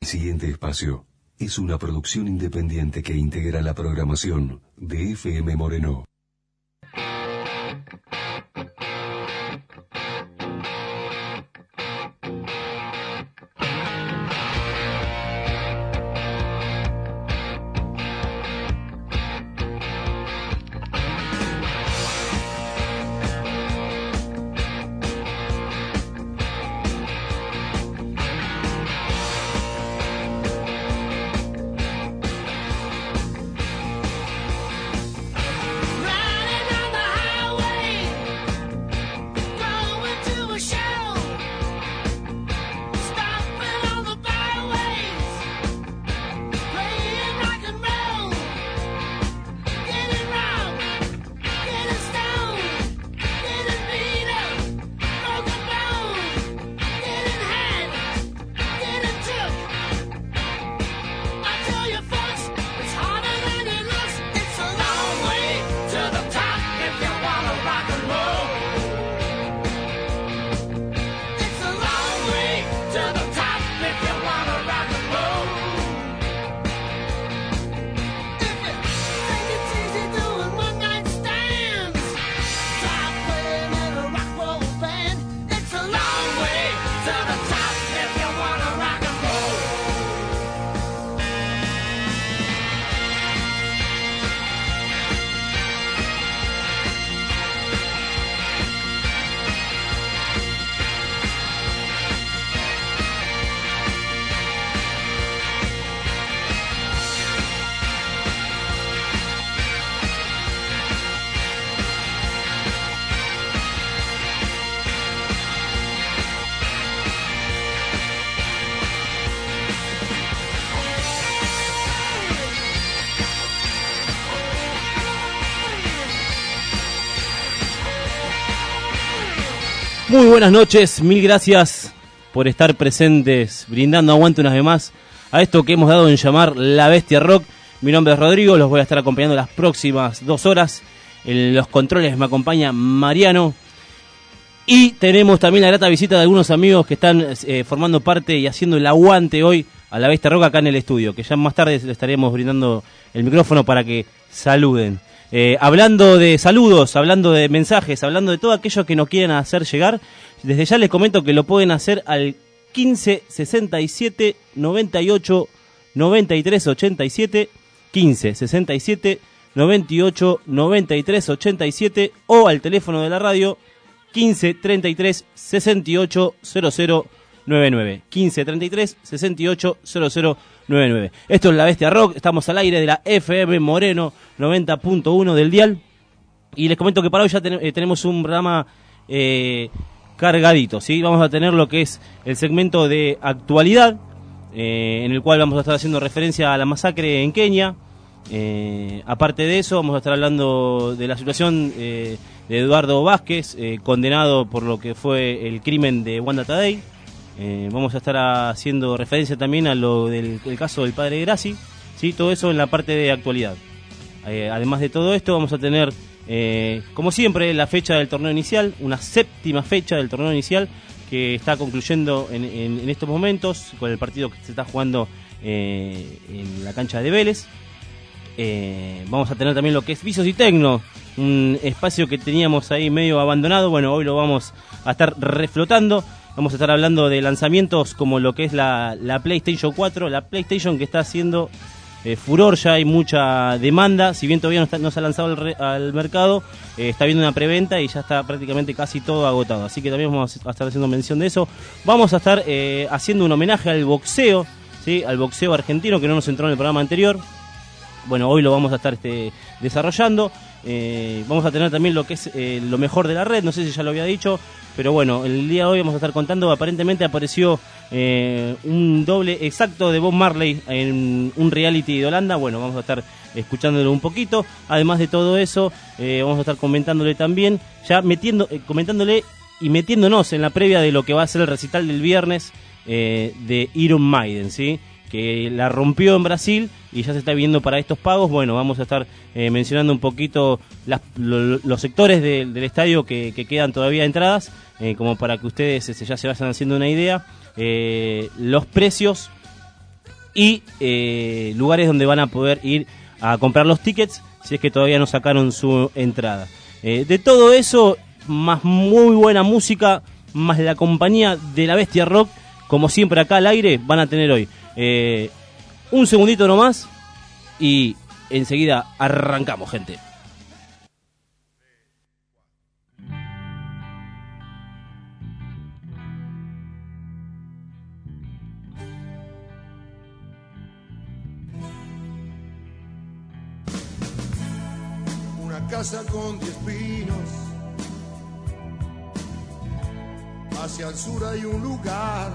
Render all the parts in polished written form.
siguiente espacio es una producción independiente que integra la programación de FM Moreno. Muy buenas noches, mil gracias por estar presentes, brindando aguante una vez más a esto que hemos dado en llamar La Bestia Rock. Mi nombre es Rodrigo, los voy a estar acompañando las próximas 2 horas. En los controles me acompaña Mariano. Y tenemos también la grata visita de algunos amigos que están formando parte y haciendo el aguante hoy a La Bestia Rock acá en el estudio, que ya más tarde le estaremos brindando el micrófono para que saluden. Hablando de saludos, hablando de mensajes, hablando de todo aquello que nos quieran hacer llegar, desde ya les comento que lo pueden hacer al 15 67 98 93 87, 15 67 98 93 87, o al teléfono de la radio 15 33 68 00 99, 15 33 68 00 99. Esto es La Bestia Rock, estamos al aire de la FM Moreno 90.1 del dial. Y les comento que para hoy ya tenemos un programa cargadito, ¿sí? Vamos a tener lo que es el segmento de actualidad, en el cual vamos a estar haciendo referencia a la masacre en Kenia. Aparte de eso, vamos a estar hablando de la situación de Eduardo Vázquez, condenado por lo que fue el crimen de Wanda Tadei. Vamos a estar haciendo referencia también a lo del el caso del padre Grassi, ¿sí? Todo eso en la parte de actualidad. Además de todo esto, vamos a tener, como siempre, la fecha del torneo inicial, una 7ª fecha del torneo inicial que está concluyendo en estos momentos con el partido que se está jugando en la cancha de Vélez. Vamos a tener también lo que es Vicios y Tecno, un espacio que teníamos ahí medio abandonado. Bueno, hoy lo vamos a estar reflotando. Vamos a estar hablando de lanzamientos como lo que es la PlayStation 4, la PlayStation que está haciendo furor, ya hay mucha demanda, si bien todavía no se ha lanzado al mercado, está habiendo una preventa y ya está prácticamente casi todo agotado, así que también vamos a estar haciendo mención de eso. Vamos a estar haciendo un homenaje al boxeo, ¿sí? Al boxeo argentino que no nos entró en el programa anterior. Bueno, hoy lo vamos a estar desarrollando. Vamos a tener también lo que es lo mejor de la red, no sé si ya lo había dicho, pero bueno, el día de hoy vamos a estar contando, aparentemente apareció un doble exacto de Bob Marley en un reality de Holanda. Bueno, vamos a estar escuchándolo un poquito. Además de todo eso, vamos a estar comentándole también, ya comentándole y metiéndonos en la previa de lo que va a ser el recital del viernes de Iron Maiden, ¿sí? Que la rompió en Brasil y ya se está viendo para estos pagos. Bueno, vamos a estar mencionando un poquito los sectores del estadio que quedan todavía entradas, como para que ustedes ya se vayan haciendo una idea. Los precios y lugares donde van a poder ir a comprar los tickets si es que todavía no sacaron su entrada. De todo eso, más muy buena música, más la compañía de la Bestia Rock, como siempre acá al aire, van a tener hoy. Un segundito nomás y enseguida arrancamos, gente. Una casa con 10 pinos, hacia el sur hay un lugar.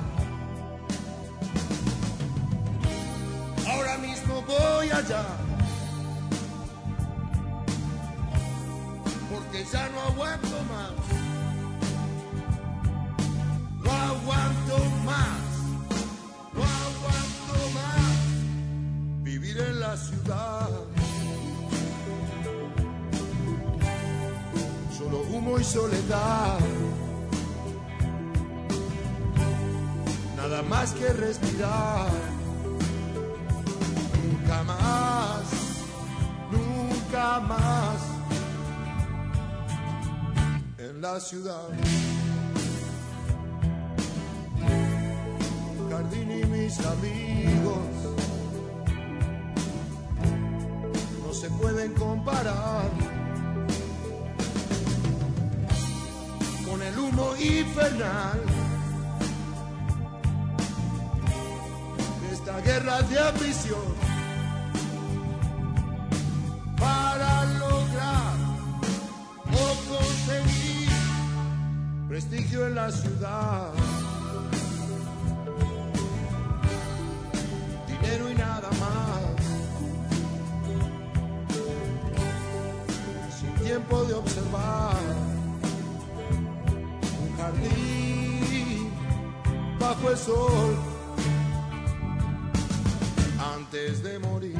Ahora mismo voy allá, porque ya no aguanto más. No aguanto más, no aguanto más vivir en la ciudad. Solo humo y soledad, nada más que respirar. Nunca más, nunca más en la ciudad. Jardín y mis amigos no se pueden comparar con el humo infernal de esta guerra de ambición. Para lograr o conseguir prestigio en la ciudad, dinero y nada más, sin tiempo de observar un jardín bajo el sol antes de morir.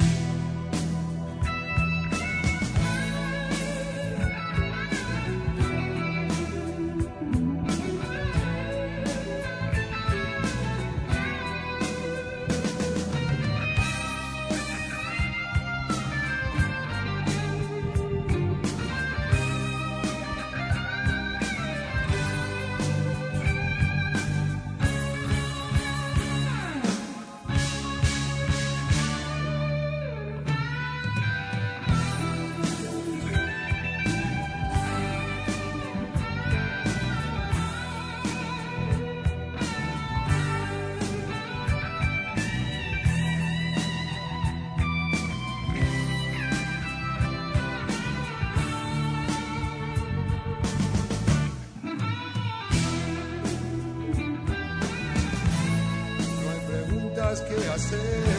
Que hacer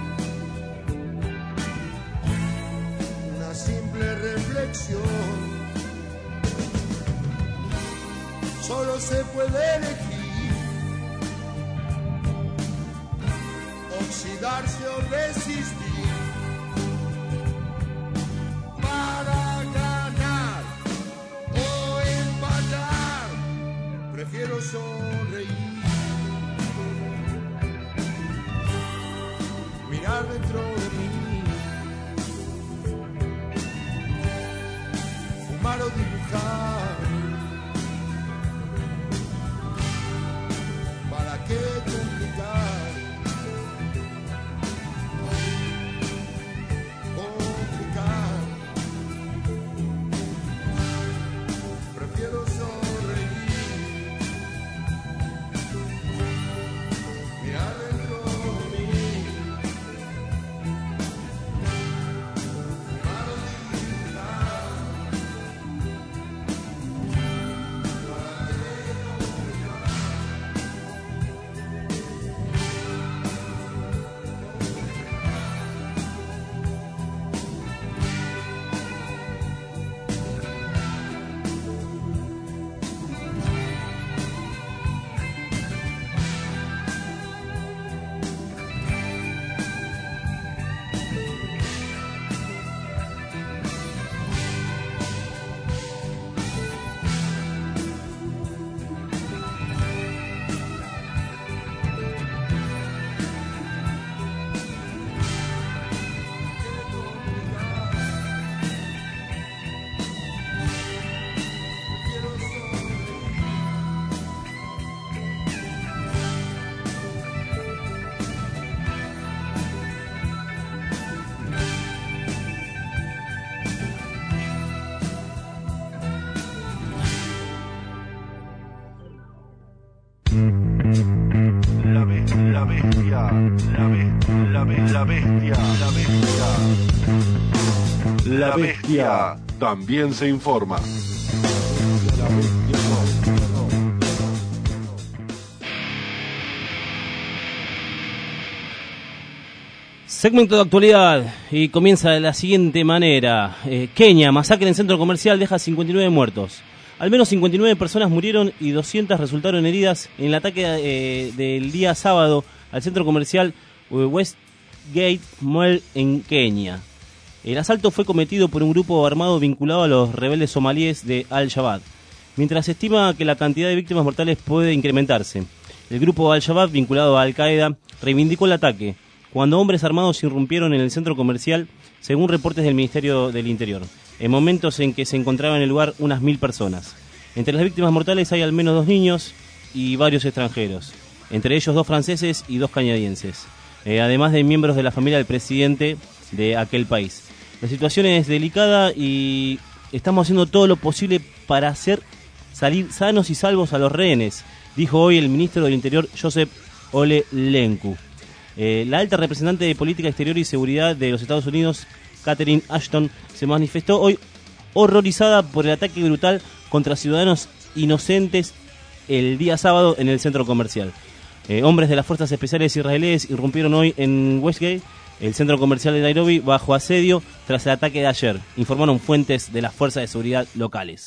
una simple reflexión. Solo se puede elegir oxidarse o resistir. Para ganar o empatar, prefiero sonreír. Mirar dentro de mí, fumar o dibujar. ¿Para qué complicar? Complicar. Prefiero sonreír. Mirar dentro de mí. La bestia también se informa. Segmento de actualidad y comienza de la siguiente manera. Kenia, masacre en centro comercial deja 59 muertos. Al menos 59 personas murieron y 200 resultaron heridas en el ataque del día sábado al centro comercial Westgate Mall en Kenia. El asalto fue cometido por un grupo armado vinculado a los rebeldes somalíes de Al-Shabaab, mientras se estima que la cantidad de víctimas mortales puede incrementarse. El grupo Al-Shabaab, vinculado a Al-Qaeda, reivindicó el ataque cuando hombres armados irrumpieron en el centro comercial, según reportes del Ministerio del Interior, en momentos en que se encontraban en el lugar unas 1000 personas. Entre las víctimas mortales hay al menos 2 niños y varios extranjeros, entre ellos 2 franceses y 2 canadienses, además de miembros de la familia del presidente de aquel país. La situación es delicada y estamos haciendo todo lo posible para hacer salir sanos y salvos a los rehenes, dijo hoy el ministro del Interior, Joseph Ole Lenku. La alta representante de Política Exterior y Seguridad de los Estados Unidos, Catherine Ashton, se manifestó hoy horrorizada por el ataque brutal contra ciudadanos inocentes el día sábado en el centro comercial. Hombres de las fuerzas especiales israelíes irrumpieron hoy en Westgate, el centro comercial de Nairobi, bajo asedio tras el ataque de ayer, informaron fuentes de las fuerzas de seguridad locales.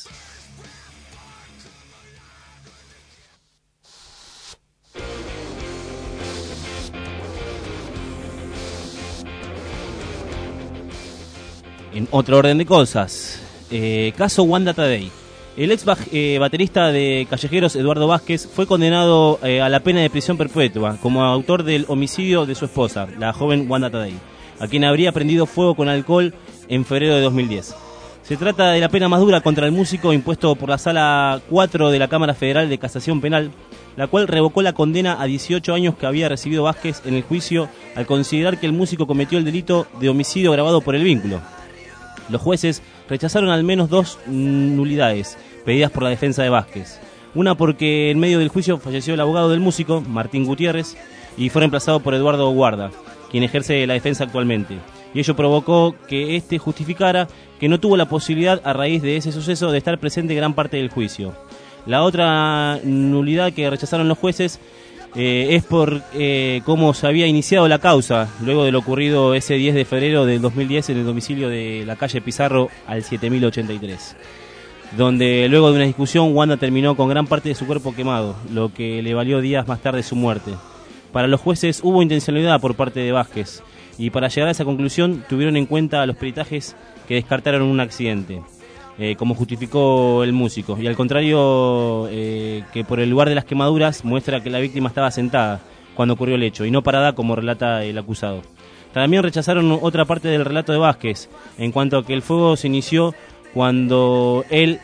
En otro orden de cosas, caso Wanda Tadei. El ex baterista de Callejeros, Eduardo Vázquez, fue condenado a la pena de prisión perpetua como autor del homicidio de su esposa, la joven Wanda Tadei, a quien habría prendido fuego con alcohol en febrero de 2010. Se trata de la pena más dura contra el músico impuesto por la Sala 4 de la Cámara Federal de Casación Penal, la cual revocó la condena a 18 años que había recibido Vázquez en el juicio al considerar que el músico cometió el delito de homicidio agravado por el vínculo. Los jueces rechazaron al menos 2 nulidades pedidas por la defensa de Vázquez. Una porque en medio del juicio falleció el abogado del músico, Martín Gutiérrez, y fue reemplazado por Eduardo Guarda, quien ejerce la defensa actualmente. Y ello provocó que éste justificara que no tuvo la posibilidad, a raíz de ese suceso, de estar presente gran parte del juicio. La otra nulidad que rechazaron los jueces es por cómo se había iniciado la causa luego de lo ocurrido ese 10 de febrero del 2010 en el domicilio de la calle Pizarro al 7083, donde luego de una discusión Wanda terminó con gran parte de su cuerpo quemado, lo que le valió días más tarde su muerte. Para los jueces hubo intencionalidad por parte de Vázquez y para llegar a esa conclusión tuvieron en cuenta los peritajes que descartaron un accidente, como justificó el músico, y al contrario que por el lugar de las quemaduras muestra que la víctima estaba sentada cuando ocurrió el hecho y no parada como relata el acusado. También rechazaron otra parte del relato de Vázquez en cuanto a que el fuego se inició cuando él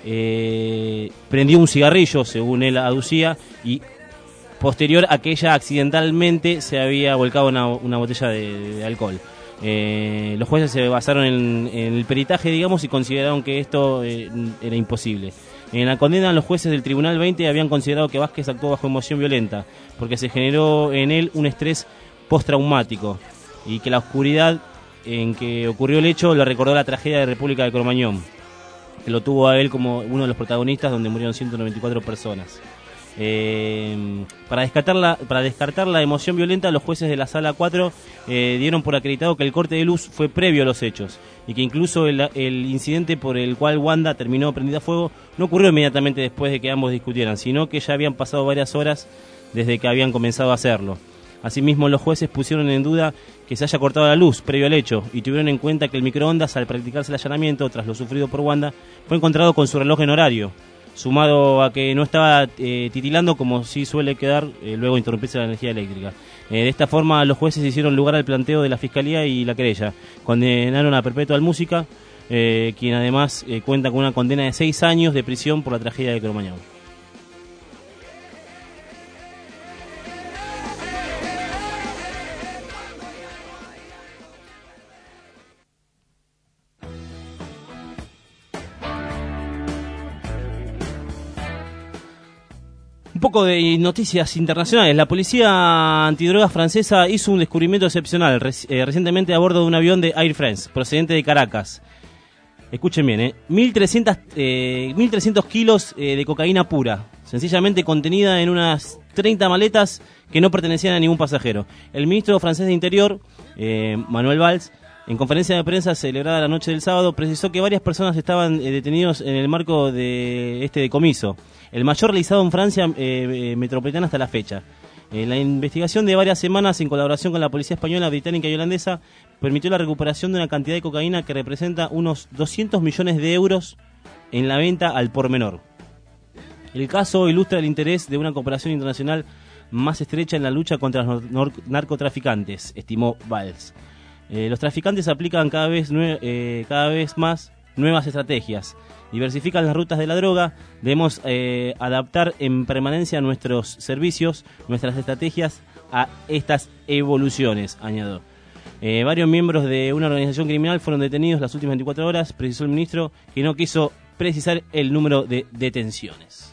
prendió un cigarrillo, según él aducía, y posterior a que ella accidentalmente se había volcado una botella de alcohol. Los jueces se basaron en el peritaje, digamos, y consideraron que esto era imposible. En la condena, los jueces del Tribunal 20 habían considerado que Vázquez actuó bajo emoción violenta, porque se generó en él un estrés postraumático, y que la oscuridad en que ocurrió el hecho le recordó la tragedia de República de Cromañón, que lo tuvo a él como uno de los protagonistas, donde murieron 194 personas. Para descartar la emoción violenta, los jueces de la Sala 4 dieron por acreditado que el corte de luz fue previo a los hechos y que incluso el incidente por el cual Wanda terminó prendida a fuego no ocurrió inmediatamente después de que ambos discutieran, sino que ya habían pasado varias horas desde que habían comenzado a hacerlo. Asimismo, los jueces pusieron en duda que se haya cortado la luz previo al hecho y tuvieron en cuenta que el microondas, al practicarse el allanamiento tras lo sufrido por Wanda, fue encontrado con su reloj en horario, sumado a que no estaba titilando como sí suele quedar luego de interrumpirse la energía eléctrica. De esta forma, los jueces hicieron lugar al planteo de la Fiscalía y la querella. Condenaron a perpetua al música, quien además cuenta con una condena de 6 años de prisión por la tragedia de Cromañón. Un poco de noticias internacionales. La policía antidrogas francesa hizo un descubrimiento excepcional recientemente a bordo de un avión de Air France, procedente de Caracas. Escuchen bien, 1.300 kilos de cocaína pura, sencillamente contenida en unas 30 maletas que no pertenecían a ningún pasajero. El ministro francés de Interior, Manuel Valls, en conferencia de prensa celebrada la noche del sábado, precisó que varias personas estaban detenidos en el marco de este decomiso, el mayor realizado en Francia metropolitana hasta la fecha. La investigación de varias semanas, en colaboración con la policía española, británica y holandesa, permitió la recuperación de una cantidad de cocaína que representa unos 200 millones de euros en la venta al por menor. El caso ilustra el interés de una cooperación internacional más estrecha en la lucha contra los narcotraficantes, estimó Valls. Los traficantes aplican cada vez más nuevas estrategias, diversifican las rutas de la droga. Debemos adaptar en permanencia nuestros servicios, nuestras estrategias a estas evoluciones, añadió. Varios miembros de una organización criminal fueron detenidos las últimas 24 horas, precisó el ministro, que no quiso precisar el número de detenciones.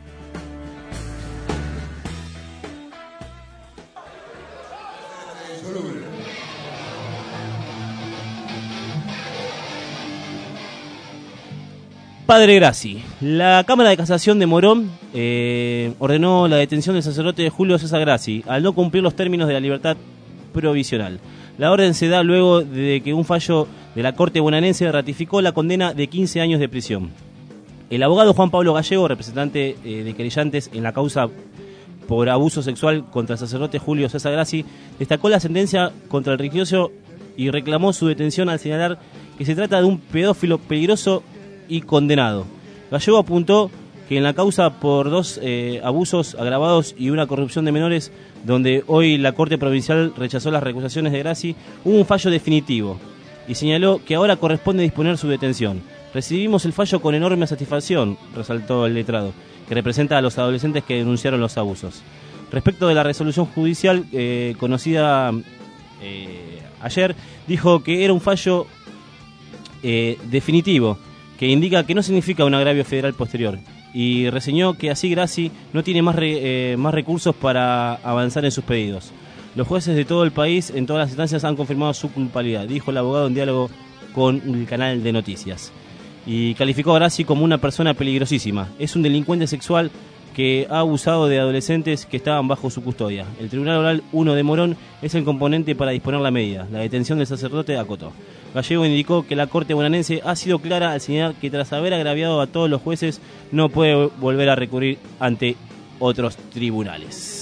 Padre Grassi. La Cámara de Casación de Morón ordenó la detención del sacerdote Julio César Grassi al no cumplir los términos de la libertad provisional. La orden se da luego de que un fallo de la Corte bonaerense ratificó la condena de 15 años de prisión. El abogado Juan Pablo Gallego, representante de querellantes en la causa por abuso sexual contra el sacerdote Julio César Grassi, destacó la sentencia contra el religioso y reclamó su detención al señalar que se trata de un pedófilo peligroso y condenado. Gallego apuntó que en la causa por 2 abusos agravados y una corrupción de menores, donde hoy la Corte Provincial rechazó las recusaciones de Grassi, hubo un fallo definitivo y señaló que ahora corresponde disponer su detención. Recibimos el fallo con enorme satisfacción, resaltó el letrado, que representa a los adolescentes que denunciaron los abusos. Respecto de la resolución judicial conocida ayer, dijo que era un fallo definitivo, que indica que no significa un agravio federal posterior, y reseñó que así Grassi no tiene más recursos para avanzar en sus pedidos. Los jueces de todo el país, en todas las instancias, han confirmado su culpabilidad, dijo el abogado en diálogo con el canal de noticias. Y calificó a Grassi como una persona peligrosísima. Es un delincuente sexual que ha abusado de adolescentes que estaban bajo su custodia. El Tribunal Oral 1 de Morón es el componente para disponer la medida. La detención del sacerdote acotó. Gallego indicó que la Corte bonaerense ha sido clara al señalar que tras haber agraviado a todos los jueces no puede volver a recurrir ante otros tribunales.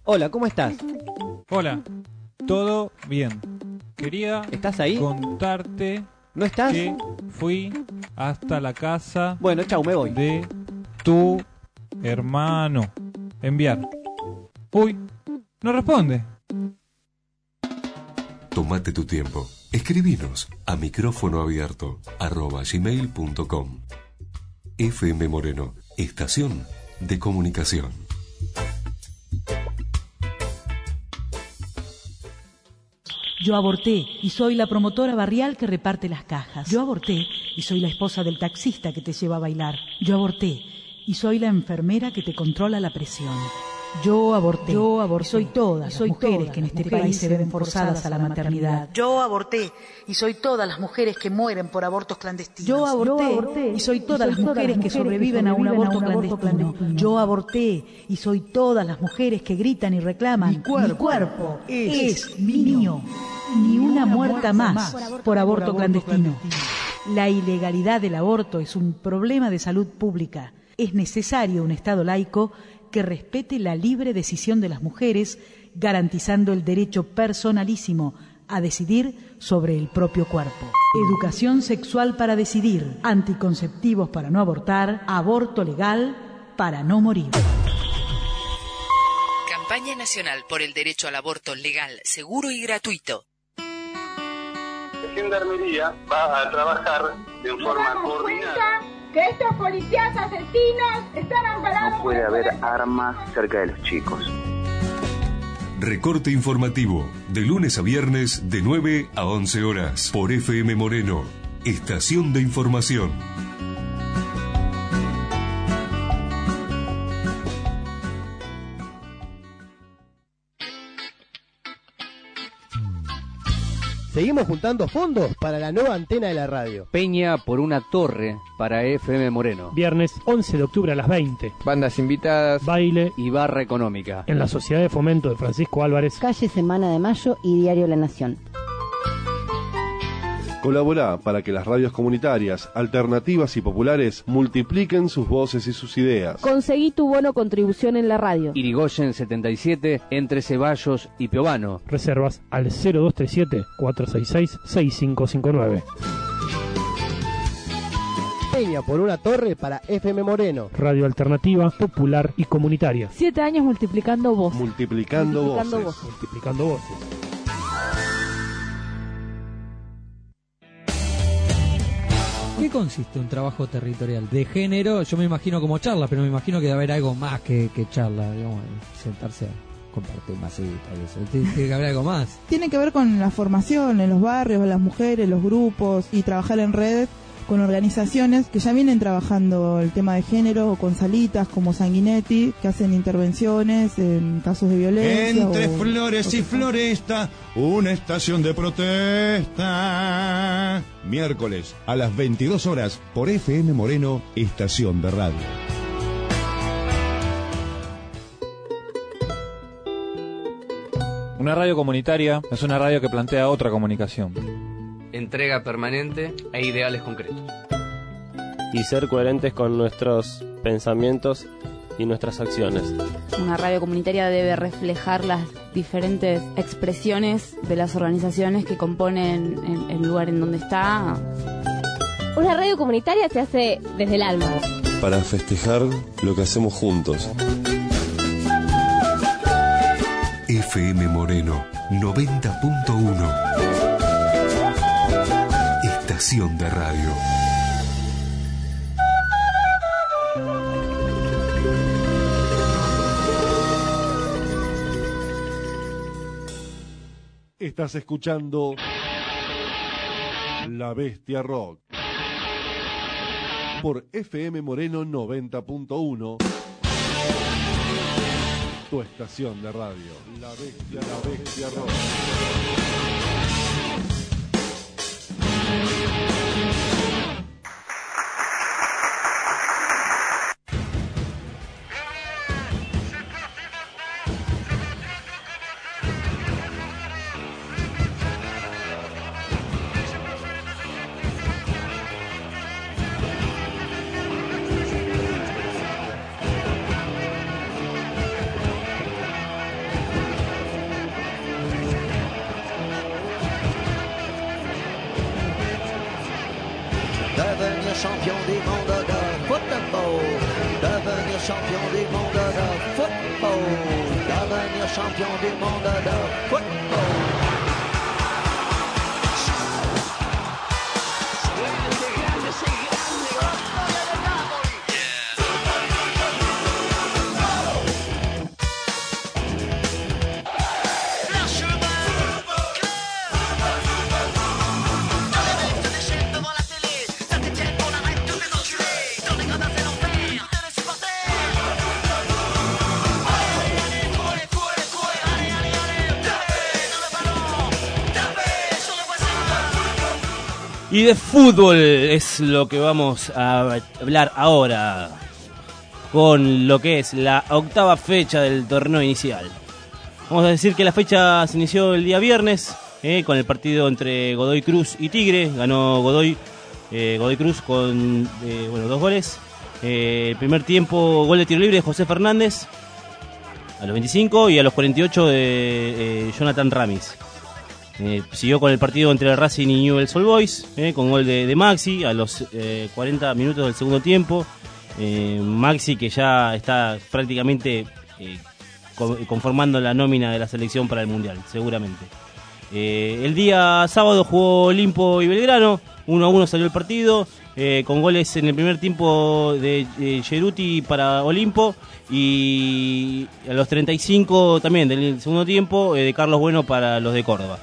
Hola, ¿cómo estás? Hola, todo bien. Quería ¿Estás ahí? contarte ¿No estás? que fui hasta la casa Bueno, chau, me voy. de tu hermano. Enviar. Uy, no responde. Tómate tu tiempo. Escribinos a micrófonoabierto@gmail.com. FM Moreno, estación de comunicación. Yo aborté y soy la promotora barrial que reparte las cajas. Yo aborté y soy la esposa del taxista que te lleva a bailar. Yo aborté y soy la enfermera que te controla la presión. Yo aborté. Soy todas las mujeres que en este país se ven forzadas a la maternidad. Yo aborté y soy todas las mujeres que mueren por abortos clandestinos. Yo aborté y soy todas las mujeres que sobreviven a un aborto clandestino. Yo aborté y soy todas las mujeres que gritan y reclaman. Mi cuerpo es mío. Ni una muerta más por aborto clandestino. La ilegalidad del aborto es un problema de salud pública. Es necesario un Estado laico que respete la libre decisión de las mujeres, garantizando el derecho personalísimo a decidir sobre el propio cuerpo. Educación sexual para decidir, anticonceptivos para no abortar, aborto legal para no morir. Campaña Nacional por el Derecho al Aborto Legal, Seguro y Gratuito. La Gendarmería va a trabajar de forma coordinada. Que estos policías asesinos están amparados. No puede haber armas cerca de los chicos. Recorte informativo, de lunes a viernes de 9 a 11 horas, por FM Moreno, estación de información. Seguimos juntando fondos para la nueva antena de la radio. Peña por una torre para FM Moreno. Viernes 11 de octubre a las 20. Bandas invitadas. Baile. Y barra económica. En la Sociedad de Fomento de Francisco Álvarez. Calle Semana de Mayo y Diario La Nación. Colaborá para que las radios comunitarias, alternativas y populares multipliquen sus voces y sus ideas. Conseguí tu bono contribución en la radio. Irigoyen 77, entre Ceballos y Piovano. Reservas al 0237-466-6559. Peña por una torre para FM Moreno. Radio alternativa, popular y comunitaria. 7 años multiplicando voces. Multiplicando voces. Multiplicando voces. ¿Qué consiste un trabajo territorial? De género, yo me imagino como charla, pero me imagino que debe haber algo más que charla, digamos, sentarse a compartir masitas y eso. Tiene que haber algo más. Tiene que ver con la formación en los barrios, las mujeres, los grupos y trabajar en red con organizaciones que ya vienen trabajando el tema de género, o con salitas como Sanguinetti, que hacen intervenciones en casos de violencia. Entre flores y floresta, una estación de protesta. Miércoles a las 22 horas por FM Moreno, estación de radio. Una radio comunitaria es una radio que plantea otra comunicación. Entrega permanente e ideales concretos. Y ser coherentes con nuestros pensamientos y nuestras acciones. Una radio comunitaria debe reflejar las diferentes expresiones de las organizaciones que componen el lugar en donde está. Una radio comunitaria se hace desde el alma. Para festejar lo que hacemos juntos. FM Moreno 90.1. Estación de radio. Estás escuchando La Bestia Rock por FM Moreno 90.1, tu estación de radio. La Bestia Rock. champion du monde de football. Devenir champion du monde de football. Devenir champion du monde de football. Y de fútbol es lo que vamos a hablar ahora, con lo que es la octava fecha del torneo inicial. Vamos a decir que la fecha se inició el día viernes, con el partido entre Godoy Cruz y Tigre. Ganó Godoy Cruz con 2 goles. El primer tiempo, gol de tiro libre de José Fernández a los 25 y a los 48 de Jonathan Ramis. Siguió con el partido entre el Racing y Newell's Old Boys, con gol de Maxi a los 40 minutos del segundo tiempo. Maxi, que ya está prácticamente conformando la nómina de la selección para el Mundial, seguramente. El día sábado jugó Olimpo y Belgrano, 1-1 salió el partido, con goles en el primer tiempo de Geruti para Olimpo y a los 35 también del segundo tiempo de Carlos Bueno para los de Córdoba.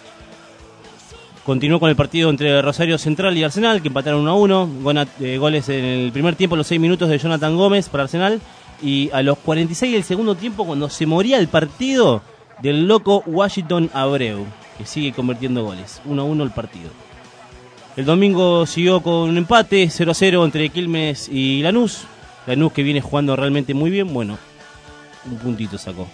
Continuó con el partido entre Rosario Central y Arsenal, que empataron 1-1. Goles en el primer tiempo, los 6 minutos de Jonathan Gómez para Arsenal. Y a los 46 del segundo tiempo, cuando se moría el partido, del loco Washington Abreu, que sigue convirtiendo goles. 1-1 el partido. El domingo siguió con un empate, 0-0 entre Quilmes y Lanús. Lanús, que viene jugando realmente muy bien. Bueno, un puntito sacó.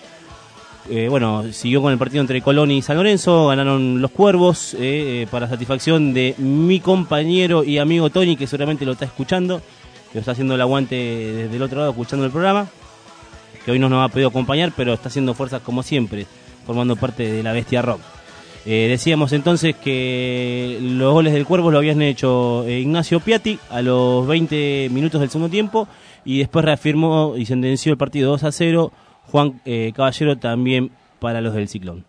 Siguió con el partido entre Colón y San Lorenzo. Ganaron los Cuervos, para satisfacción de mi compañero y amigo Tony, que seguramente lo está escuchando, que lo está haciendo el aguante desde el otro lado, escuchando el programa, que hoy no nos ha podido acompañar, pero está haciendo fuerzas como siempre, formando parte de la Bestia Rock. Decíamos entonces que los goles del Cuervos lo habían hecho Ignacio Piatti a los 20 minutos del segundo tiempo, y después reafirmó y sentenció el partido 2-0 Juan Caballero, también para los del Ciclón.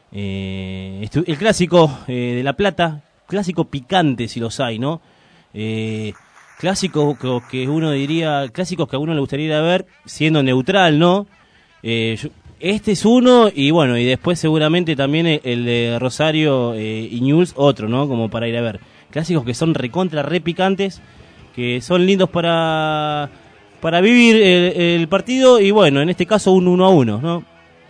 El clásico de La Plata, clásico picante si los hay, ¿no? Clásicos que uno diría, clásicos que a uno le gustaría ir a ver siendo neutral, ¿no? Este es uno, y bueno, y después seguramente también el de Rosario y Newell's otro, ¿no? Como para ir a ver. Clásicos que son recontra, re picantes, que son lindos para vivir el partido, y bueno, en este caso un 1-1, ¿no?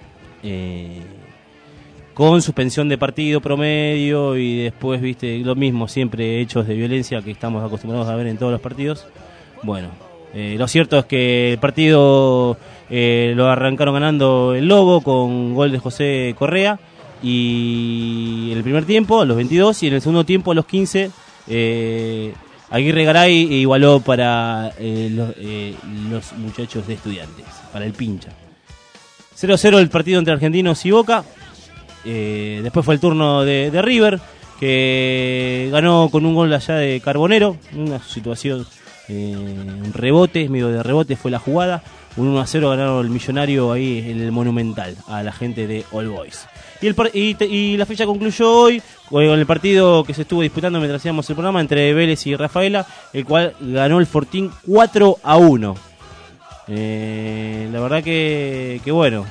Con suspensión de partido promedio, y después, viste, lo mismo, siempre hechos de violencia que estamos acostumbrados a ver en todos los partidos. Bueno, lo cierto es que el partido lo arrancaron ganando el Lobo con gol de José Correa, y en el primer tiempo a los 22, y en el segundo tiempo a los 15 Aguirre Garay igualó para los muchachos de Estudiantes, para el Pincha. 0-0 el partido entre Argentinos y Boca. Después fue el turno de River, que ganó con un gol allá de Carbonero. Una situación, un rebote, medio de rebote fue la jugada. Un 1-0 ganaron el Millonario ahí en el Monumental a la gente de All Boys. Y la fecha concluyó hoy con el partido que se estuvo disputando mientras hacíamos el programa entre Vélez y Rafaela, el cual ganó el Fortín 4-1. La verdad que bueno,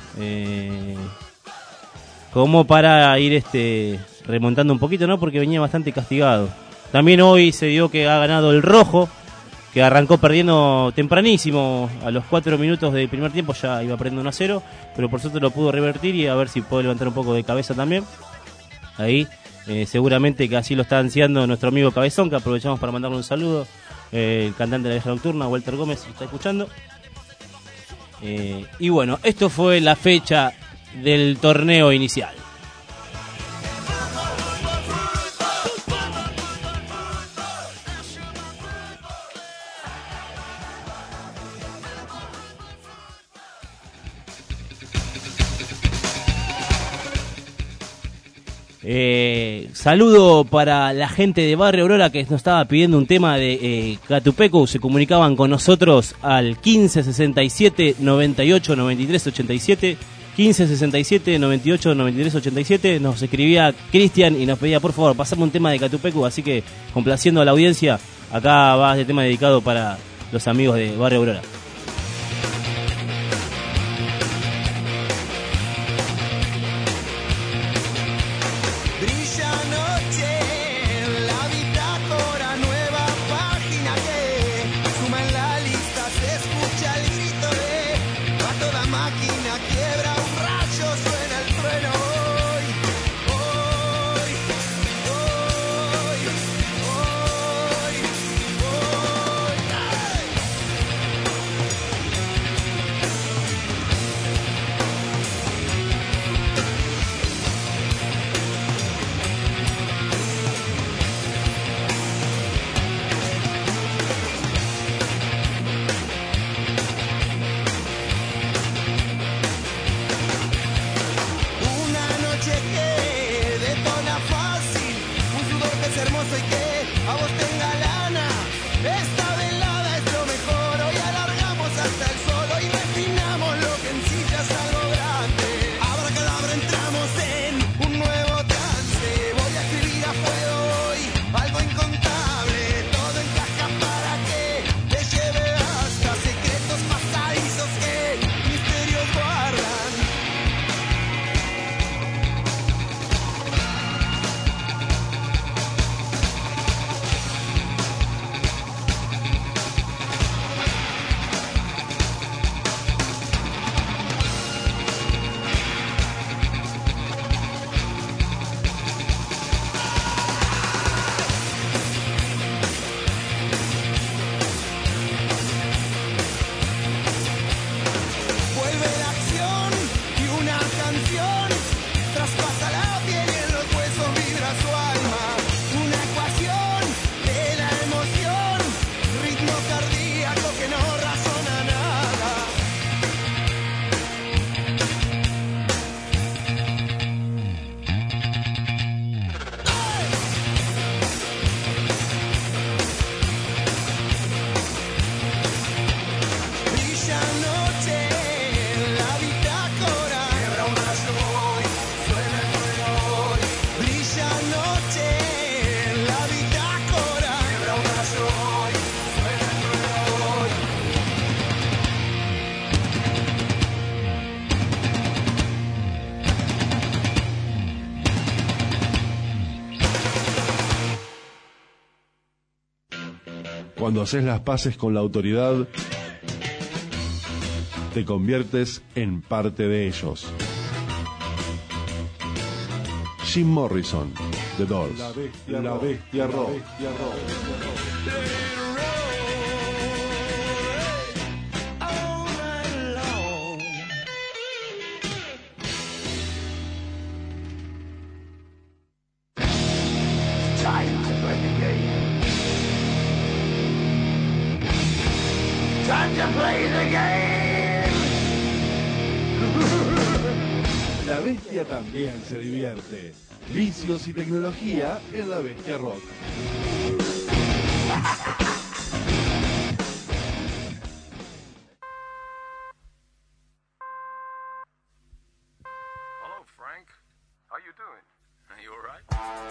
como para ir remontando un poquito, ¿no? Porque venía bastante castigado. También hoy se dio que ha ganado el Rojo, que arrancó perdiendo tempranísimo, a los 4 minutos del primer tiempo ya iba perdiendo 1-0, pero por suerte lo pudo revertir, y a ver si puede levantar un poco de cabeza también. Ahí, seguramente que así lo está ansiando nuestro amigo Cabezón, que aprovechamos para mandarle un saludo, el cantante de la Vieja Nocturna, Walter Gómez, si está escuchando. Y bueno, esto fue la fecha del torneo inicial. Saludo para la gente de Barrio Aurora que nos estaba pidiendo un tema de Catupecu. Se comunicaban con nosotros al 15 67 98 93 87. 15 67 98 93 87. Nos escribía Cristian y nos pedía por favor pasame un tema de Catupecu. Así que complaciendo a la audiencia, acá va este tema dedicado para los amigos de Barrio Aurora. Cuando haces las paces con la autoridad, te conviertes en parte de ellos. Jim Morrison, The Doors. La bestia rock. La bestia también se divierte. Vicios y tecnología en La Bestia Rock. Hello, Frank. How you doing? Are you all right?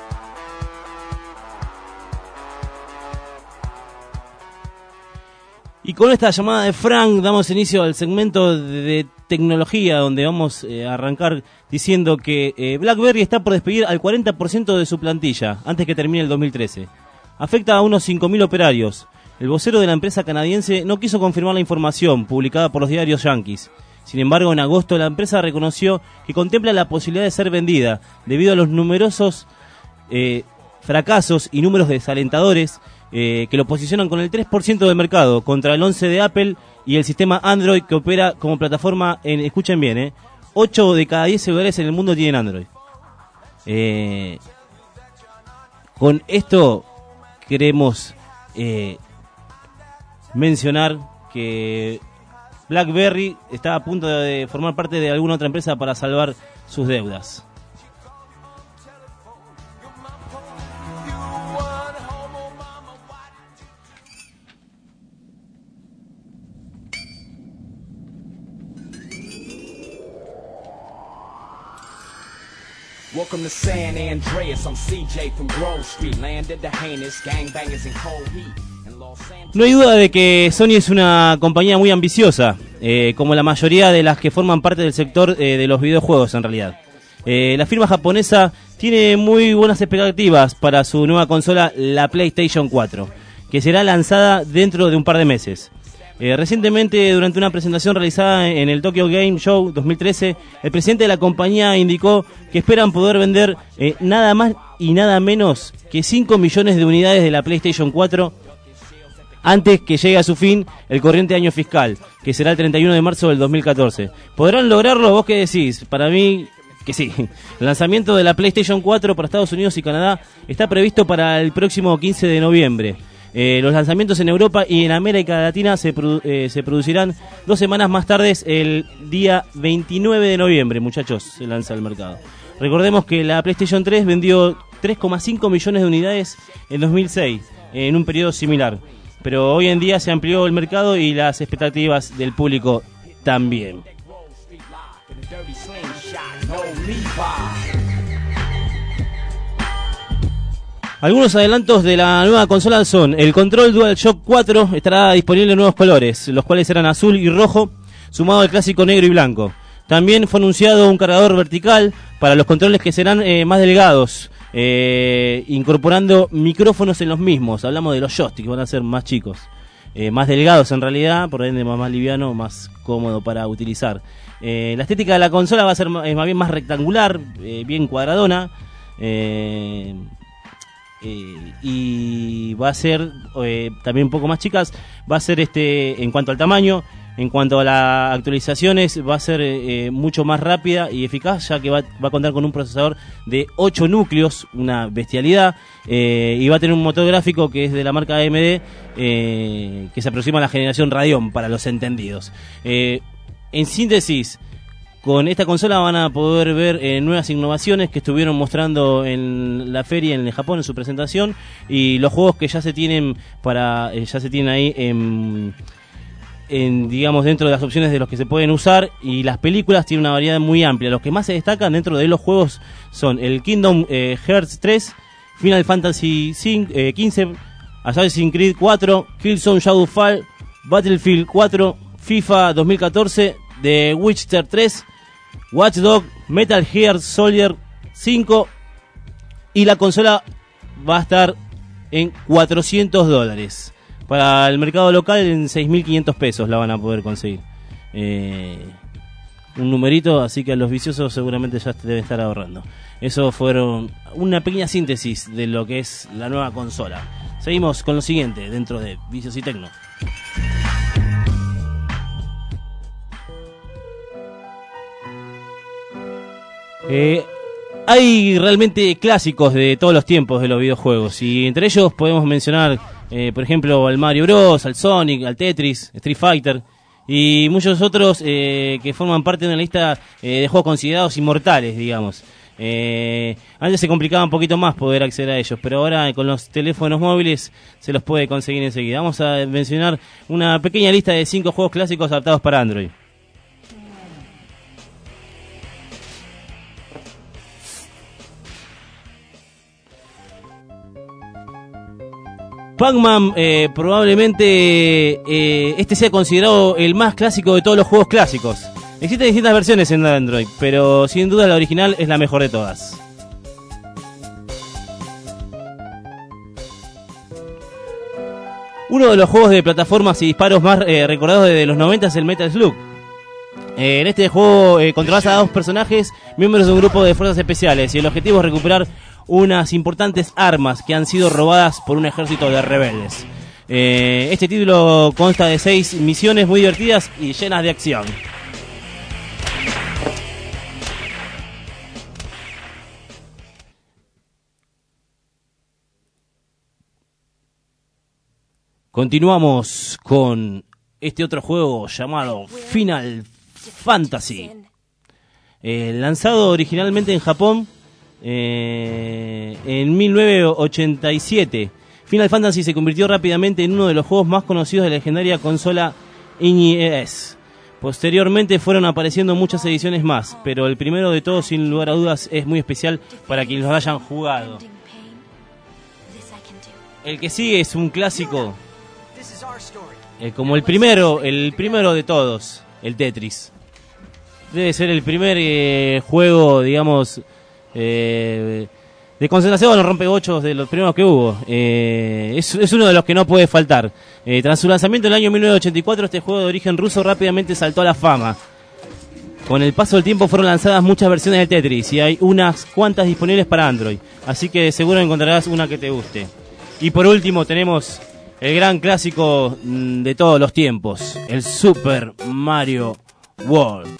Y con esta llamada de Frank damos inicio al segmento de tecnología, donde vamos a arrancar diciendo que BlackBerry está por despedir al 40% de su plantilla antes que termine el 2013. Afecta a unos 5.000 operarios. El vocero de la empresa canadiense no quiso confirmar la información publicada por los diarios yanquis. Sin embargo, en agosto la empresa reconoció que contempla la posibilidad de ser vendida debido a los numerosos fracasos y números desalentadores que lo posicionan con el 3% del mercado contra el 11% de Apple y el sistema Android que opera como plataforma en, escuchen bien, 8 de cada 10 celulares en el mundo tienen Android. Con esto queremos mencionar que BlackBerry está a punto de formar parte de alguna otra empresa para salvar sus deudas. Welcome to San Andreas, I'm CJ from Grove Street. Landed the heinous gangbangers in cold heat. No hay duda de que Sony es una compañía muy ambiciosa, como la mayoría de las que forman parte del sector de los videojuegos en realidad. La firma japonesa tiene muy buenas expectativas para su nueva consola, la PlayStation 4, que será lanzada dentro de un par de meses. Recientemente, durante una presentación realizada en el Tokyo Game Show 2013, el presidente de la compañía indicó que esperan poder vender nada más y nada menos que 5 millones de unidades de la PlayStation 4 antes que llegue a su fin el corriente año fiscal, que será el 31 de marzo del 2014. ¿Podrán lograrlo? ¿Vos qué decís? Para mí, que sí. El lanzamiento de la PlayStation 4 para Estados Unidos y Canadá está previsto para el próximo 15 de noviembre. Los lanzamientos en Europa y en América Latina se producirán 2 semanas más tarde, el día 29 de noviembre, muchachos, se lanza al mercado. Recordemos que la PlayStation 3 vendió 3,5 millones de unidades en 2006, en un periodo similar. Pero hoy en día se amplió el mercado y las expectativas del público también. Algunos adelantos de la nueva consola son: el control DualShock 4 estará disponible en nuevos colores, los cuales serán azul y rojo, sumado al clásico negro y blanco. También fue anunciado un cargador vertical para los controles, que serán más delgados, incorporando micrófonos en los mismos. Hablamos de los joysticks, van a ser más chicos, más delgados en realidad, por ende más liviano, más cómodo para utilizar. La estética de la consola va a ser más bien más rectangular, bien cuadradona, y va a ser también un poco más chicas. Va a ser en cuanto al tamaño. En cuanto a las actualizaciones, va a ser mucho más rápida y eficaz, ya que va a contar con un procesador de 8 núcleos, una bestialidad, y va a tener un motor gráfico que es de la marca AMD, que se aproxima a la generación Radeon, para los entendidos. En síntesis, con esta consola van a poder ver nuevas innovaciones que estuvieron mostrando en la feria en Japón en su presentación, y los juegos que ya se tienen ahí digamos, dentro de las opciones de los que se pueden usar, y las películas tienen una variedad muy amplia. Los que más se destacan dentro de los juegos son el Kingdom Hearts 3, Final Fantasy 15, Assassin's Creed 4, Killzone Shadowfall, Battlefield 4, FIFA 2014, The Witcher 3, Watch Dogs, Metal Gear Soldier 5, y la consola va a estar en $400. Para el mercado local en 6.500 pesos la van a poder conseguir. Un numerito, así que a los viciosos seguramente ya deben estar ahorrando. Eso fueron una pequeña síntesis de lo que es la nueva consola. Seguimos con lo siguiente dentro de Vicios y Tecno. Hay realmente clásicos de todos los tiempos de los videojuegos, y entre ellos podemos mencionar, por ejemplo, al Mario Bros, al Sonic, al Tetris, Street Fighter y muchos otros que forman parte de una lista de juegos considerados inmortales, digamos. Antes se complicaba un poquito más poder acceder a ellos, pero ahora con los teléfonos móviles se los puede conseguir enseguida. Vamos a mencionar una pequeña lista de 5 juegos clásicos adaptados para Android. Pac-Man, probablemente este sea considerado el más clásico de todos los juegos clásicos. Existen distintas versiones en Android, pero sin duda la original es la mejor de todas. Uno de los juegos de plataformas y disparos más recordados de los 90 es el Metal Slug. En este juego controlas a 2 personajes, miembros de un grupo de fuerzas especiales, y el objetivo es recuperar unas importantes armas que han sido robadas por un ejército de rebeldes. Este título consta de 6 misiones muy divertidas y llenas de acción. Continuamos con este otro juego llamado Final Fantasy. Lanzado originalmente en Japón en 1987, Final Fantasy se convirtió rápidamente en uno de los juegos más conocidos de la legendaria consola NES. Posteriormente fueron apareciendo muchas ediciones más, pero el primero de todos, sin lugar a dudas, es muy especial para quienes lo hayan jugado. El que sigue es un clásico, como el primero de todos, el Tetris. Debe ser el primer juego, digamos, de concentración, los rompegochos de los primeros que hubo. Es uno de los que no puede faltar. Tras su lanzamiento en el año 1984, este juego de origen ruso rápidamente saltó a la fama. Con el paso del tiempo fueron lanzadas muchas versiones del Tetris y hay unas cuantas disponibles para Android. Así que seguro encontrarás una que te guste. Y por último tenemos el gran clásico de todos los tiempos, el Super Mario World.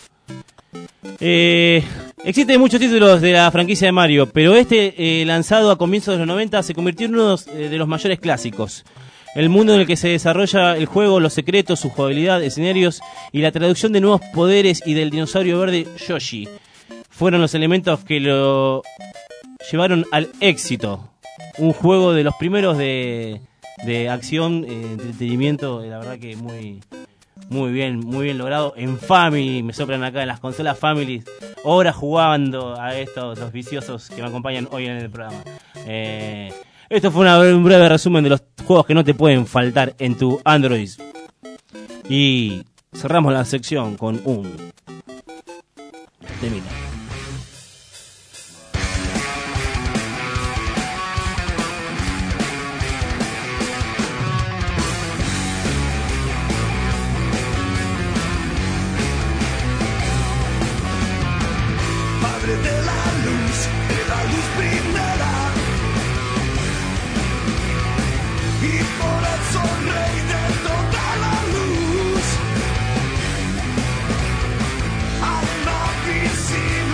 Existen muchos títulos de la franquicia de Mario, pero este, lanzado a comienzos de los 90, se convirtió en uno de los mayores clásicos. El mundo en el que se desarrolla el juego, los secretos, su jugabilidad, escenarios y la traducción de nuevos poderes y del dinosaurio verde Yoshi fueron los elementos que lo llevaron al éxito. Un juego de los primeros de acción, entretenimiento, la verdad que muy bien logrado. En Family, me soplan acá en las consolas Family, horas jugando a estos, los viciosos que me acompañan hoy en el programa. Esto fue un breve resumen de los juegos que no te pueden faltar en tu Android. Y cerramos la sección con un temita. Padre de la luz primera, y por eso rey de toda la luz, alma visible.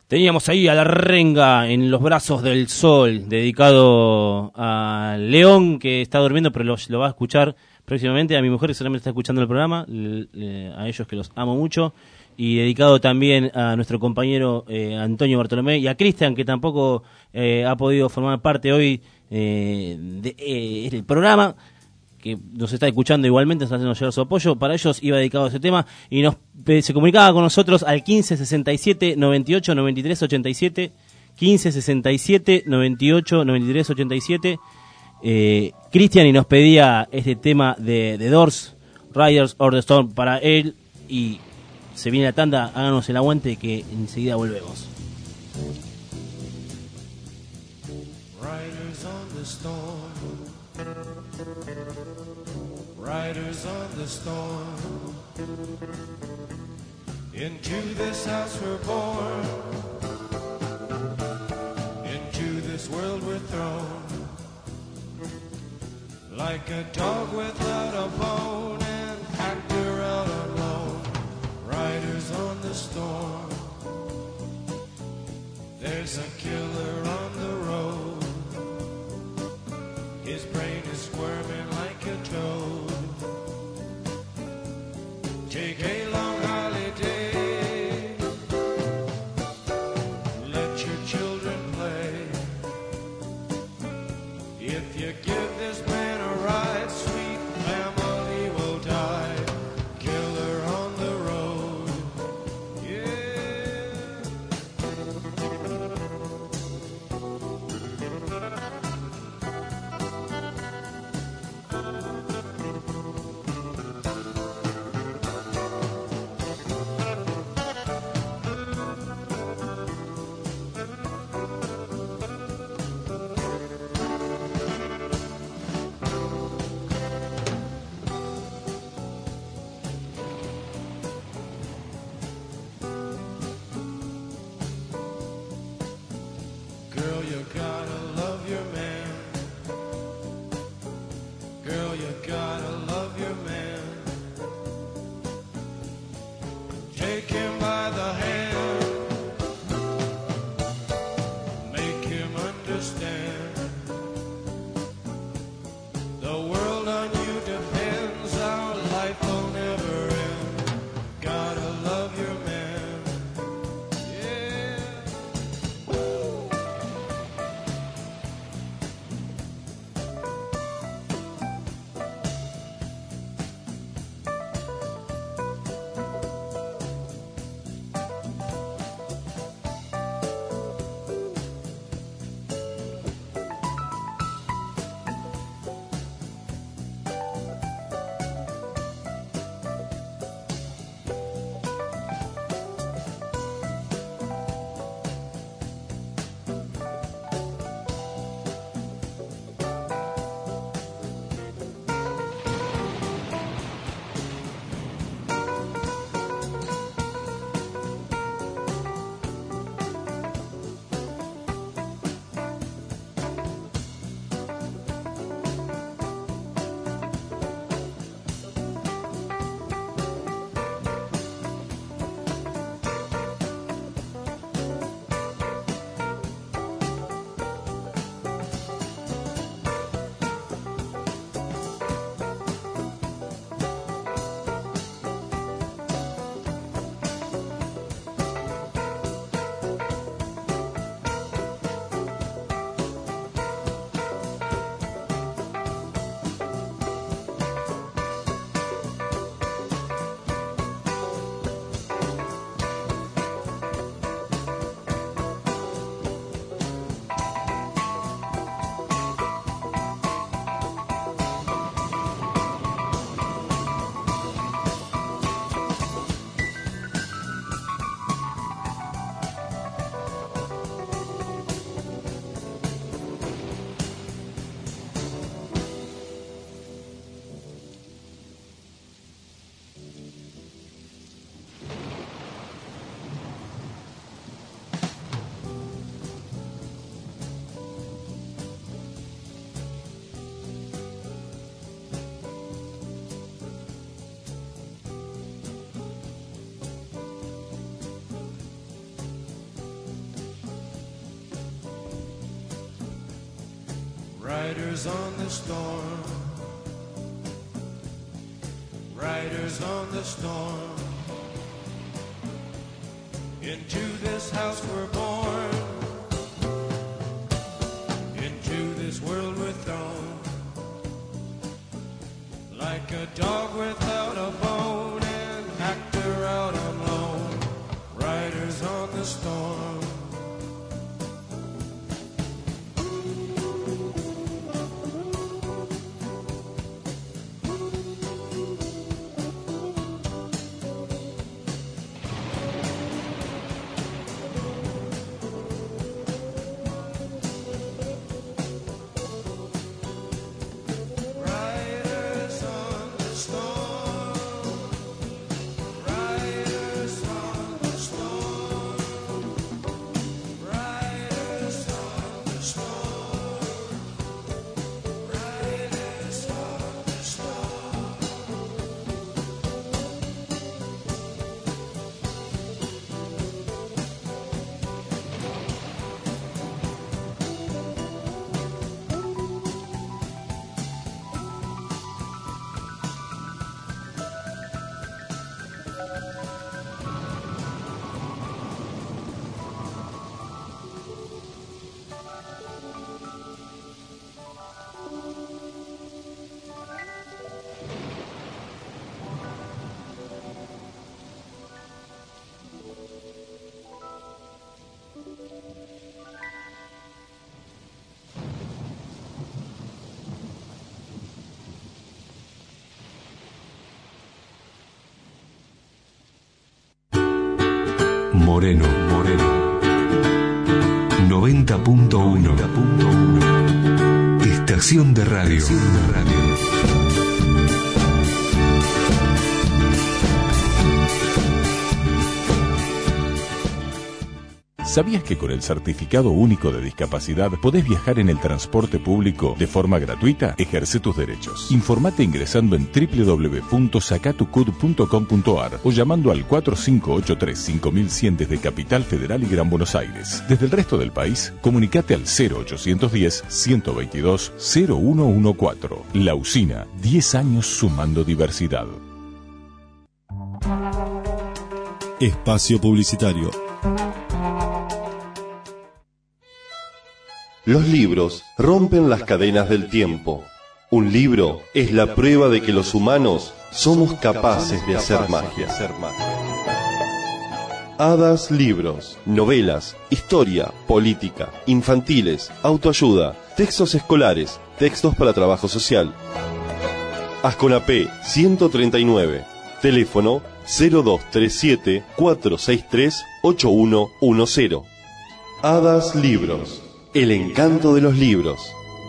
Teníamos ahí a La Renga en los brazos del sol, dedicado a León, que está durmiendo, pero lo va a escuchar próximamente, a mi mujer que solamente está escuchando el programa, a ellos que los amo mucho, y dedicado también a nuestro compañero Antonio Bartolomé y a Cristian, que tampoco ha podido formar parte hoy del programa, que nos está escuchando igualmente, está haciendo llegar su apoyo. Para ellos iba dedicado a ese tema y se comunicaba con nosotros al 15 67 98 93 87, 15 67 98 93 87. Cristian, y nos pedía este tema de The Doors, Riders of the Storm, para él, y se viene la tanda. Háganos el aguante que enseguida volvemos. Riders on the storm, riders on the storm, into this house we're born, into this world we're thrown, like a dog without a bone, and actor out alone. Riders on the storm, there's a killer on the road, his brain is squirming like a toad. Take a long holiday, let your children play. If you give this man a ride, sweet family will die. Killer on the road, girl, you gotta love your man. Girl, you gotta love your man. Take him by the hand, make him understand. The world on you depends, our life will never end. Gotta love your man. Yeah. Riders on the storm. Riders on the storm. Into this house we're born. Into this world we're thrown. Like a dog without a bone, an actor out on loan. Riders on the storm. Moreno, 90.1. Estación de radio. ¿Sabías que con el Certificado Único de Discapacidad podés viajar en el transporte público de forma gratuita? Ejerce tus derechos. Informate ingresando en www.sacatucud.com.ar o llamando al 4583-5100 desde Capital Federal y Gran Buenos Aires. Desde el resto del país, comunicate al 0810-122-0114. La Usina, 10 años sumando diversidad. Espacio publicitario. Los libros rompen las cadenas del tiempo. Un libro es la prueba de que los humanos somos capaces de hacer magia. Hadas Libros, novelas, historia, política, infantiles, autoayuda, textos escolares, textos para trabajo social. Asconapé 139, teléfono 0237 463 8110. Hadas Libros. El encanto de los libros.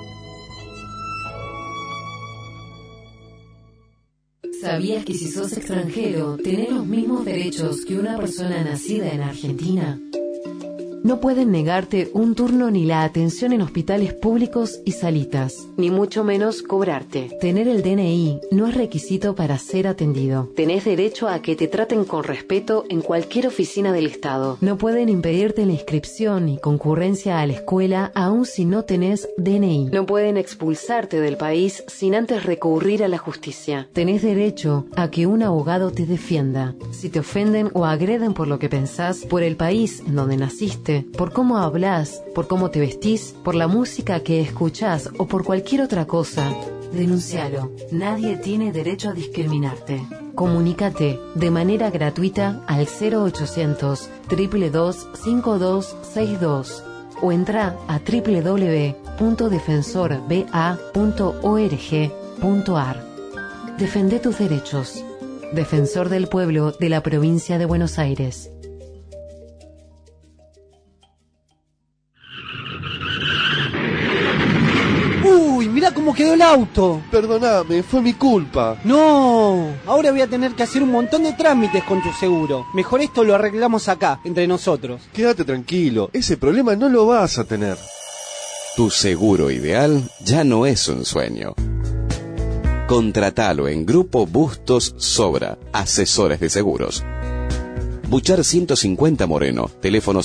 ¿Sabías que si sos extranjero, tenés los mismos derechos que una persona nacida en Argentina? No pueden negarte un turno ni la atención en hospitales públicos y salitas, ni mucho menos cobrarte. Tener el DNI no es requisito para ser atendido. Tenés derecho a que te traten con respeto en cualquier oficina del Estado. No pueden impedirte la inscripción y concurrencia a la escuela aun si no tenés DNI. No pueden expulsarte del país sin antes recurrir a la justicia. Tenés derecho a que un abogado te defienda. Si te ofenden o agreden por lo que pensás, por el país en donde naciste, por cómo hablas, por cómo te vestís, por la música que escuchás o por cualquier otra cosa, denuncialo. Nadie tiene derecho a discriminarte. Comunícate de manera gratuita al 0800 222 5262 o entra a www.defensorba.org.ar. Defende tus derechos. Defensor del Pueblo de la Provincia de Buenos Aires. Mirá cómo quedó el auto. Perdóname, fue mi culpa. No, ahora voy a tener que hacer un montón de trámites con tu seguro. Mejor esto lo arreglamos acá, entre nosotros. Quédate tranquilo, ese problema no lo vas a tener. Tu seguro ideal ya no es un sueño. Contratalo en Grupo Bustos Sobra, asesores de seguros. Buchar 150 Moreno. Teléfono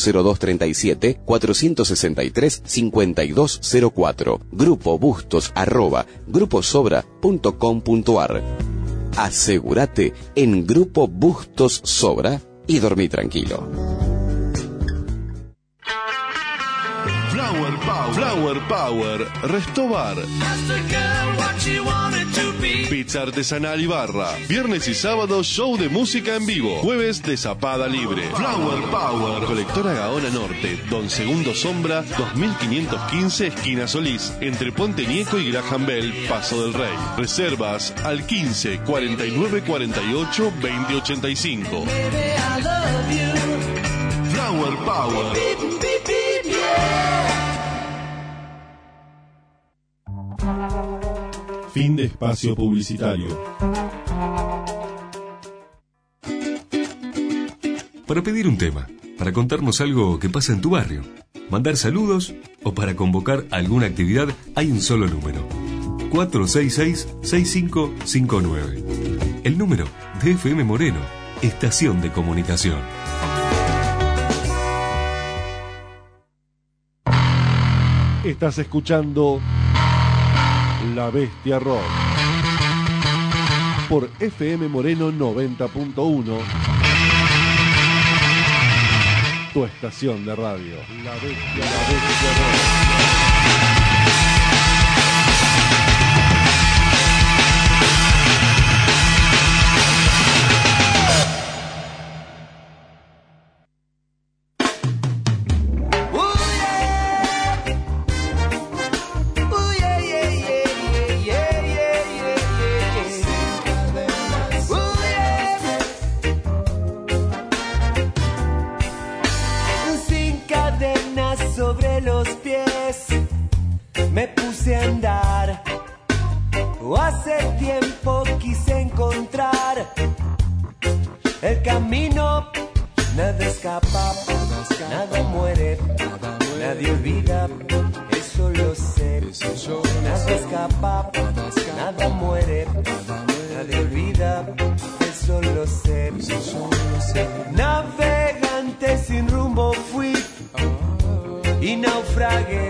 0237-463-5204. Grupo Bustos @gruposobra.com.ar. Asegúrate en Grupo Bustos Sobra y dormí tranquilo. Flower Power, Restobar. Pizza artesanal y barra. Viernes y sábado, show de música en vivo. Jueves de zapada libre. Flower Power. Colectora Gaona Norte, Don Segundo Sombra, 2515, esquina Solís. Entre Puente Nieco y Graham Bell, Paso del Rey. Reservas al 15 49 48 20 85. Flower Power. Fin de espacio publicitario. Para pedir un tema, para contarnos algo que pasa en tu barrio, mandar saludos o para convocar alguna actividad, hay un solo número: 466-6559. El número de FM Moreno, estación de comunicación. Estás escuchando La Bestia Rock por FM Moreno 90.1, tu estación de radio. La Bestia Rock. Sobre los pies me puse a andar. Hace tiempo quise encontrar el camino. Nada escapa, nada muere, nadie olvida, eso lo sé. Nada escapa, nada muere, nadie olvida, eso lo sé. Navegante sin rumbo fui y naufragué.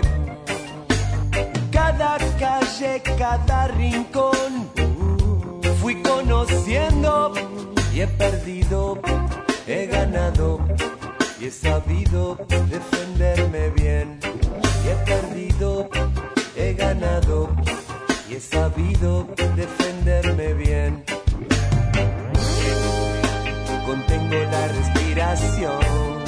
Cada calle, cada rincón fui conociendo y he perdido, he ganado y he sabido defenderme bien. Y he perdido, he ganado y he sabido defenderme bien. Contengo la respiración.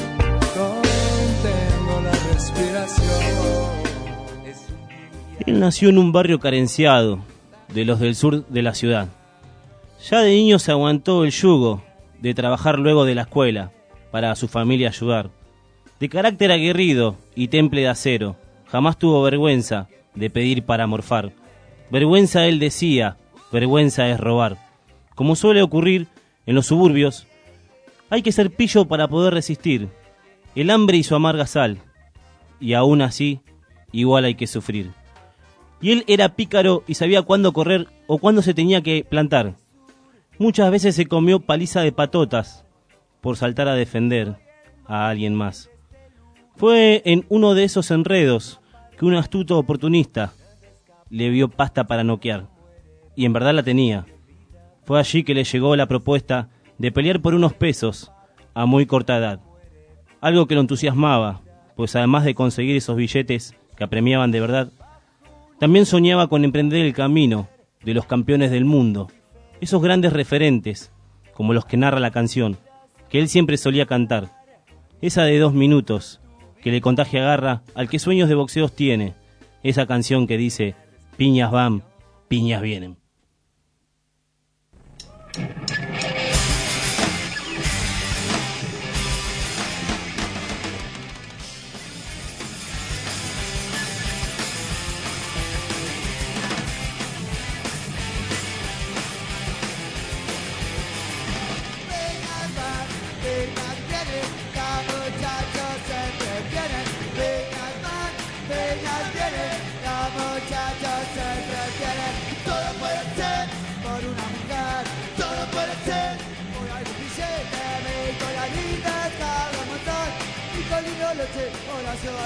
Contengo la respiración. Él nació en un barrio carenciado, de los del sur de la ciudad. Ya de niño se aguantó el yugo de trabajar luego de la escuela para a su familia ayudar. De carácter aguerrido y temple de acero, jamás tuvo vergüenza de pedir para morfar. Vergüenza, él decía, vergüenza es robar. Como suele ocurrir en los suburbios, hay que ser pillo para poder resistir el hambre y su amarga sal, y aún así, igual hay que sufrir. Y él era pícaro y sabía cuándo correr o cuándo se tenía que plantar. Muchas veces se comió paliza de patotas por saltar a defender a alguien más. Fue en uno de esos enredos que un astuto oportunista le vio pasta para noquear, y en verdad la tenía. Fue allí que le llegó la propuesta de pelear por unos pesos a muy corta edad. Algo que lo entusiasmaba, pues además de conseguir esos billetes que apremiaban de verdad, también soñaba con emprender el camino de los campeones del mundo, esos grandes referentes, como los que narra la canción, que él siempre solía cantar, esa de 2 minutos, que le contagia garra al que sueños de boxeos tiene, esa canción que dice, piñas van, piñas vienen. Todo puede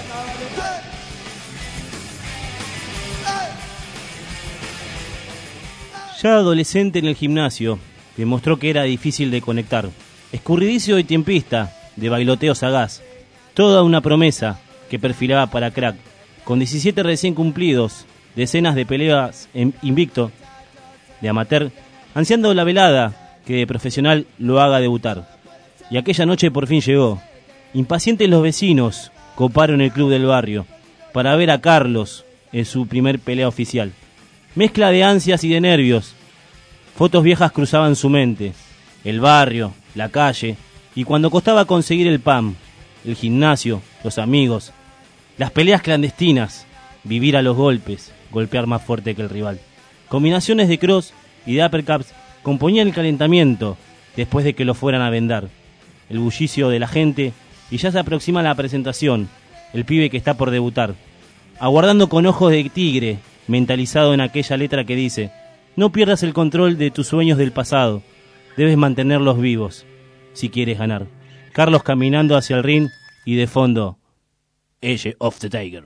Ya adolescente en el gimnasio, demostró que era difícil de conectar. Escurridizo y tiempista, de bailoteo sagaz. Toda una promesa que perfilaba para crack. Con 17 recién cumplidos, decenas de peleas en invicto, de amateur, ansiando la velada que de profesional lo haga debutar. Y aquella noche por fin llegó. Impacientes los vecinos coparon el club del barrio para ver a Carlos en su primer pelea oficial. Mezcla de ansias y de nervios. Fotos viejas cruzaban su mente. El barrio, la calle, y cuando costaba conseguir el pan, el gimnasio, los amigos, las peleas clandestinas, vivir a los golpes, golpear más fuerte que el rival. Combinaciones de cross y de uppercuts componían el calentamiento después de que lo fueran a vendar. El bullicio de la gente y ya se aproxima la presentación, el pibe que está por debutar, aguardando con ojos de tigre, mentalizado en aquella letra que dice: no pierdas el control de tus sueños del pasado, debes mantenerlos vivos si quieres ganar. Carlos caminando hacia el ring y de fondo, Eye of the Tiger.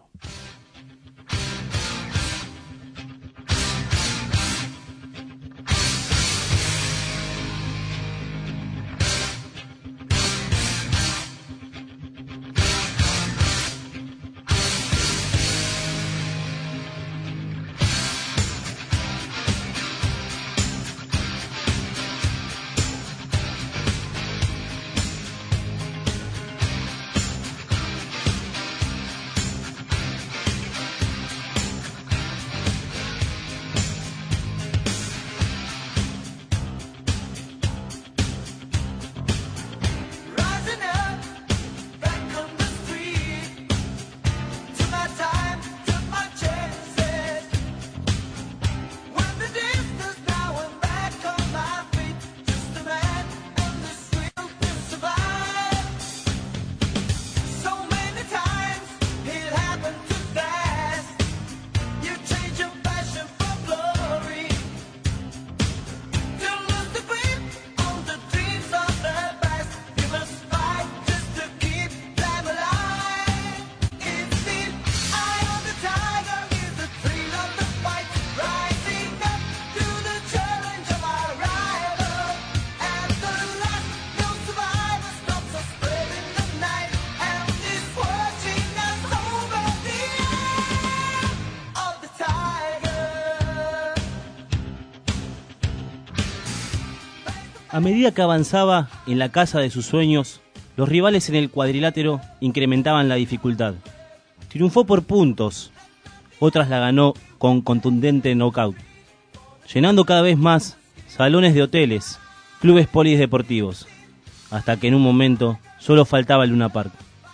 A medida que avanzaba en la casa de sus sueños, los rivales en el cuadrilátero incrementaban la dificultad. Triunfó por puntos, otras la ganó con contundente knockout, llenando cada vez más salones de hoteles, clubes polideportivos, hasta que en un momento solo faltaba el Luna Park.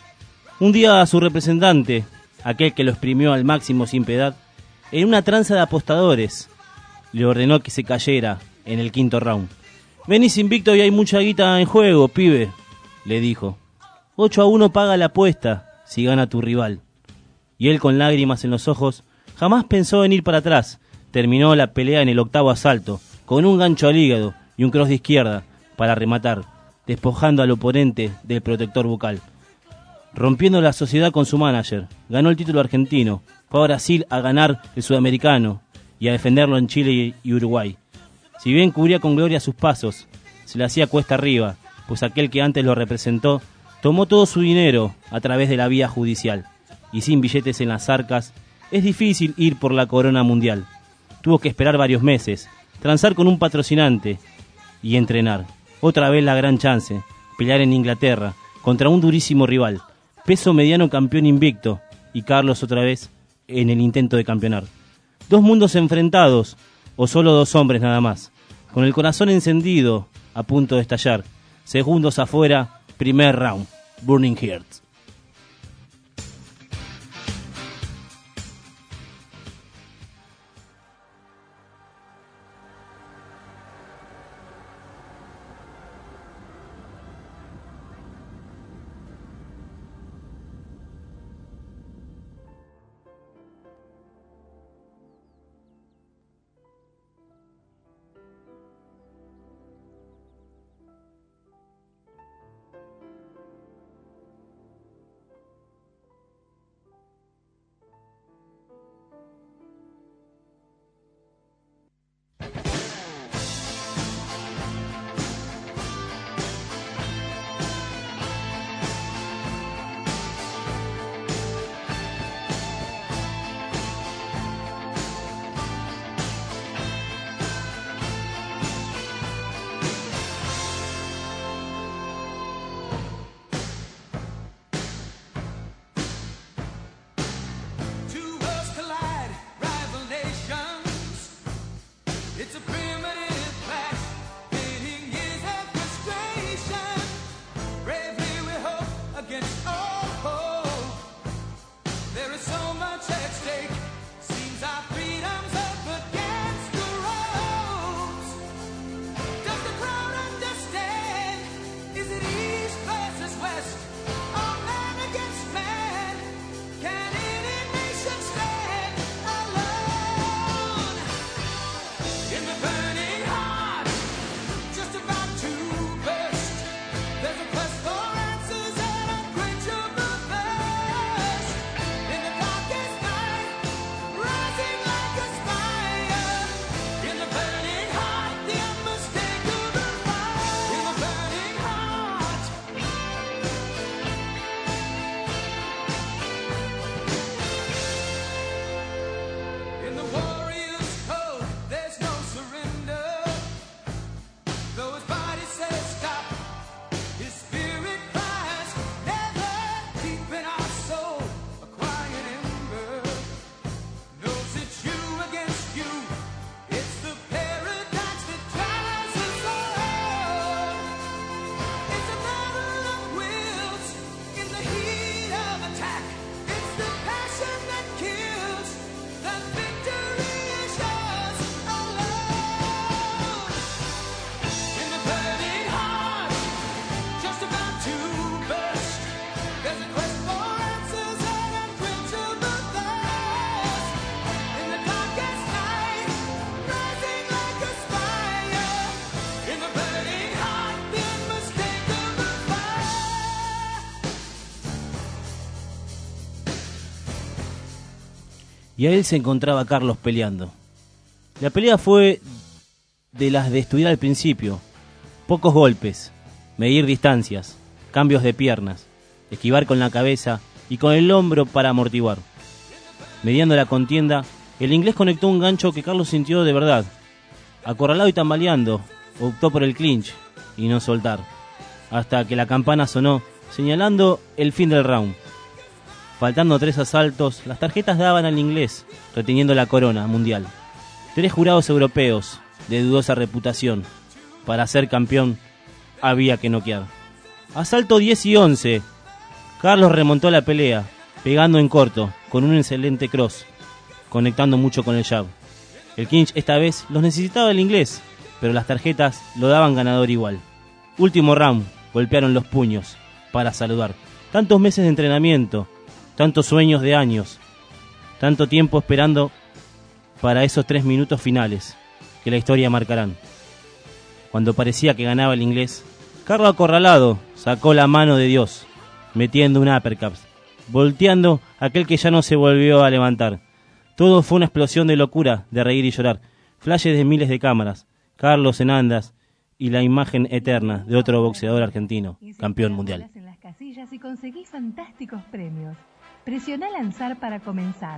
Un día a su representante, aquel que lo exprimió al máximo sin piedad, en una tranza de apostadores, le ordenó que se cayera en el quinto round. Venís invicto y hay mucha guita en juego, pibe, le dijo. 8-1 paga la apuesta si gana tu rival. Y él, con lágrimas en los ojos, jamás pensó en ir para atrás. Terminó la pelea en el octavo asalto, con un gancho al hígado y un cross de izquierda para rematar, despojando al oponente del protector bucal. Rompiendo la sociedad con su manager, ganó el título argentino, fue a Brasil a ganar el sudamericano y a defenderlo en Chile y Uruguay. Si bien cubría con gloria sus pasos, se le hacía cuesta arriba, pues aquel que antes lo representó tomó todo su dinero a través de la vía judicial, y sin billetes en las arcas es difícil ir por la corona mundial. Tuvo que esperar varios meses, transar con un patrocinante y entrenar. Otra vez la gran chance, pelear en Inglaterra contra un durísimo rival, peso mediano campeón invicto, y Carlos otra vez en el intento de campeonar. Dos mundos enfrentados, o solo dos hombres nada más, con el corazón encendido, a punto de estallar. Segundos afuera, primer round, Burning Hearts. much at stake. Seems our freedom's up against the ropes. Does the crowd understand? Is it east versus west? Or man against man? Can any nation stand alone? In the burning heart, just about to burst, there's a quest for answers and a quenchable thirst. In the darkest night, rising like a fire. In the burning heart, the unmistakable fire. In the burning heart. In the warrior's code, there's no surrender. Though his body says stop, his spirit cries never. Deep in our soul, a quiet ember knows it's you against you. It's the paradox that drives us all. It's a battle of wills in the heat of attack. It's the passion that kills. The victory is yours alone. In the burning heart, just about to burst, there's a quest for answers and a quenchable thirst. In the darkest night, rising like a fire. In the burning heart, the unmistakable fire. Y a él se encontraba Carlos peleando. La pelea fue de las de estudiar al principio. Pocos golpes, medir distancias, cambios de piernas, esquivar con la cabeza y con el hombro para amortiguar. Mediando la contienda, el inglés conectó un gancho que Carlos sintió de verdad. Acorralado y tambaleando, optó por el clinch y no soltar, hasta que la campana sonó, señalando el fin del round. Faltando 3 asaltos, las tarjetas daban al inglés, reteniendo la corona mundial. 3 jurados europeos, de dudosa reputación. Para ser campeón, había que noquear. Asalto 10 y 11. Carlos remontó la pelea, pegando en corto, con un excelente cross, conectando mucho con el jab. El clinch esta vez los necesitaba el inglés, pero las tarjetas lo daban ganador igual. Último round, golpearon los puños, para saludar. Tantos meses de entrenamiento, tantos sueños de años, tanto tiempo esperando para esos 3 minutos finales, que la historia marcarán. Cuando parecía que ganaba el inglés, Carlos acorralado sacó la mano de Dios, metiendo un uppercut, volteando aquel que ya no se volvió a levantar. Todo fue una explosión de locura, de reír y llorar, flashes de miles de cámaras, Carlos en andas y la imagen eterna de otro boxeador argentino, campeón mundial. En las casillas y conseguí fantásticos premios. Presiona lanzar para comenzar.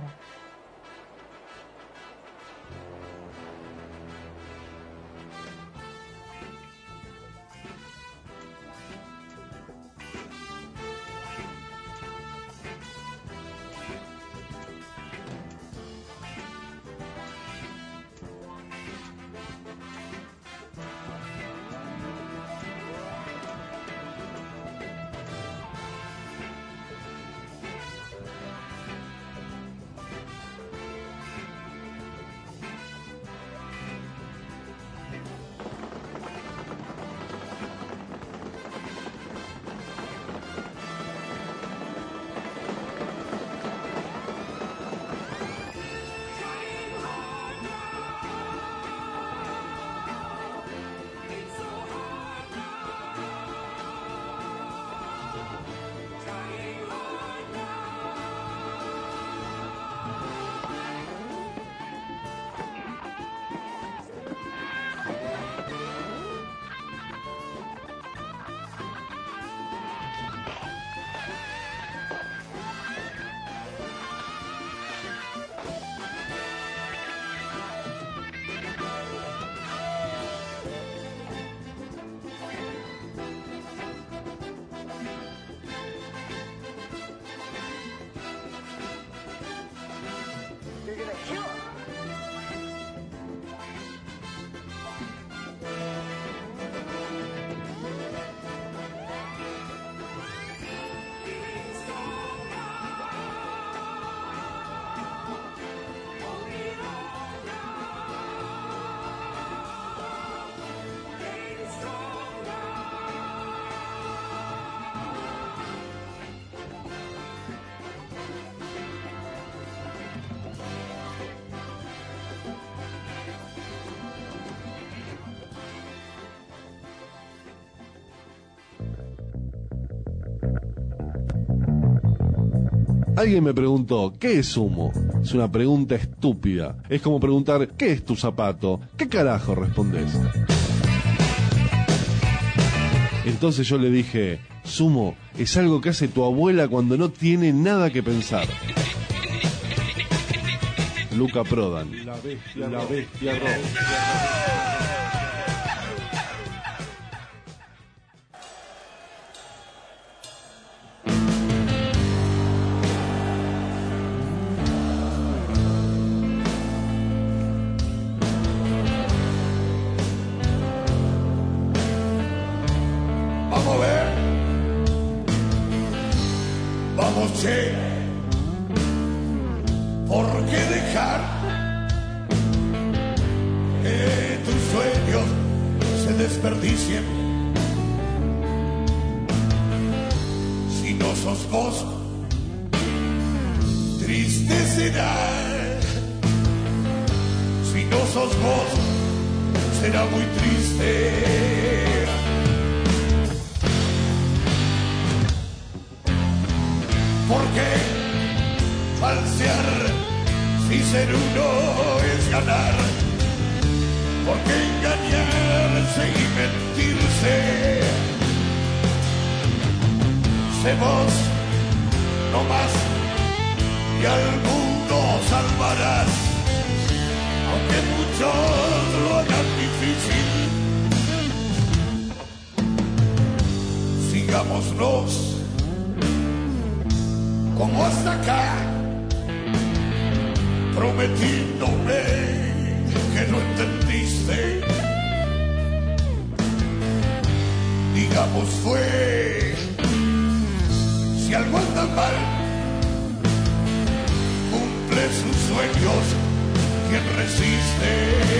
Alguien me preguntó, ¿qué es humo? Es una pregunta estúpida. Es como preguntar, ¿qué es tu zapato? ¿Qué carajo respondés? Entonces yo le dije, Sumo es algo que hace tu abuela cuando no tiene nada que pensar. Luca Prodan. La bestia roja. Vamos a ver. Vamos, che. ¿Por qué dejar que tus sueños se desperdicien? Si no sos vos, triste será. Si no sos vos, será muy triste. ¿Por qué falsear si ser uno es ganar? ¿Por qué engañarse y mentirse? Sé vos, no más, y al mundo salvarás, aunque muchos lo hagan difícil. Sigámonos como hasta acá, prometiéndome que no entendiste. Digamos fue, si algo anda mal, cumple sus sueños quien resiste.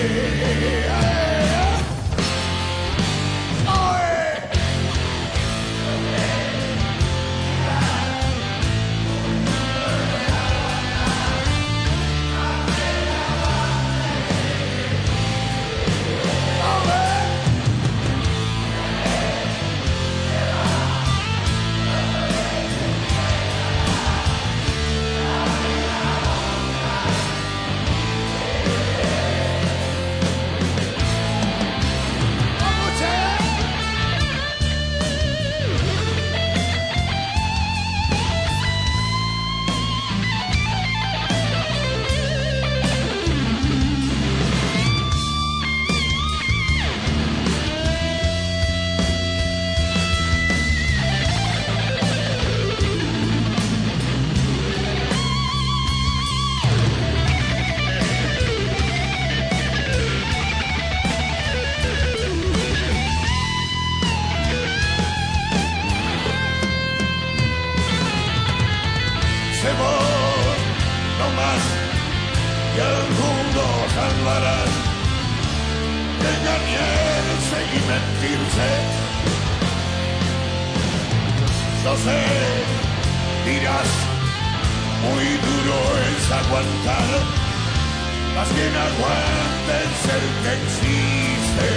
Yo sé, dirás, muy duro es aguantar, más bien aguanta el ser que existe.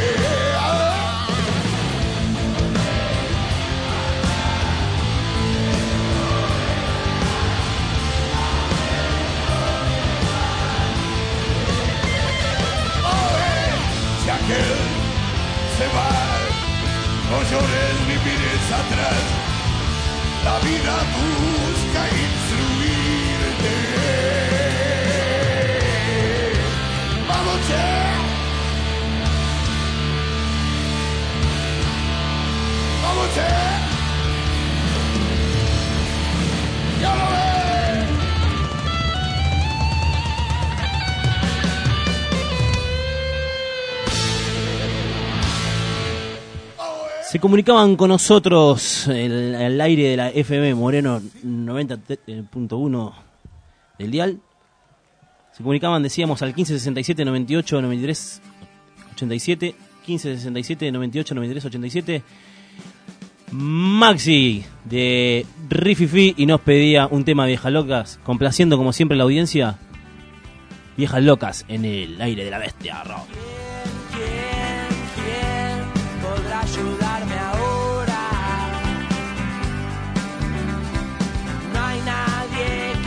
Si aquel se va, no llores ni mires atrás. La vida busca instruirte. ¡Vamos, che! ¡Vamos, che! ¡Ya lo ves! Se comunicaban con nosotros el aire de la FM Moreno 90.1 del dial. Se comunicaban, decíamos, al 1567 98 93 87, 1567 98 93 87. Maxi de Rififi y nos pedía un tema Viejas Locas, complaciendo como siempre la audiencia. Viejas Locas en el aire de la bestia rock. ¿Quién podrá ayudarme ahora? No hay nadie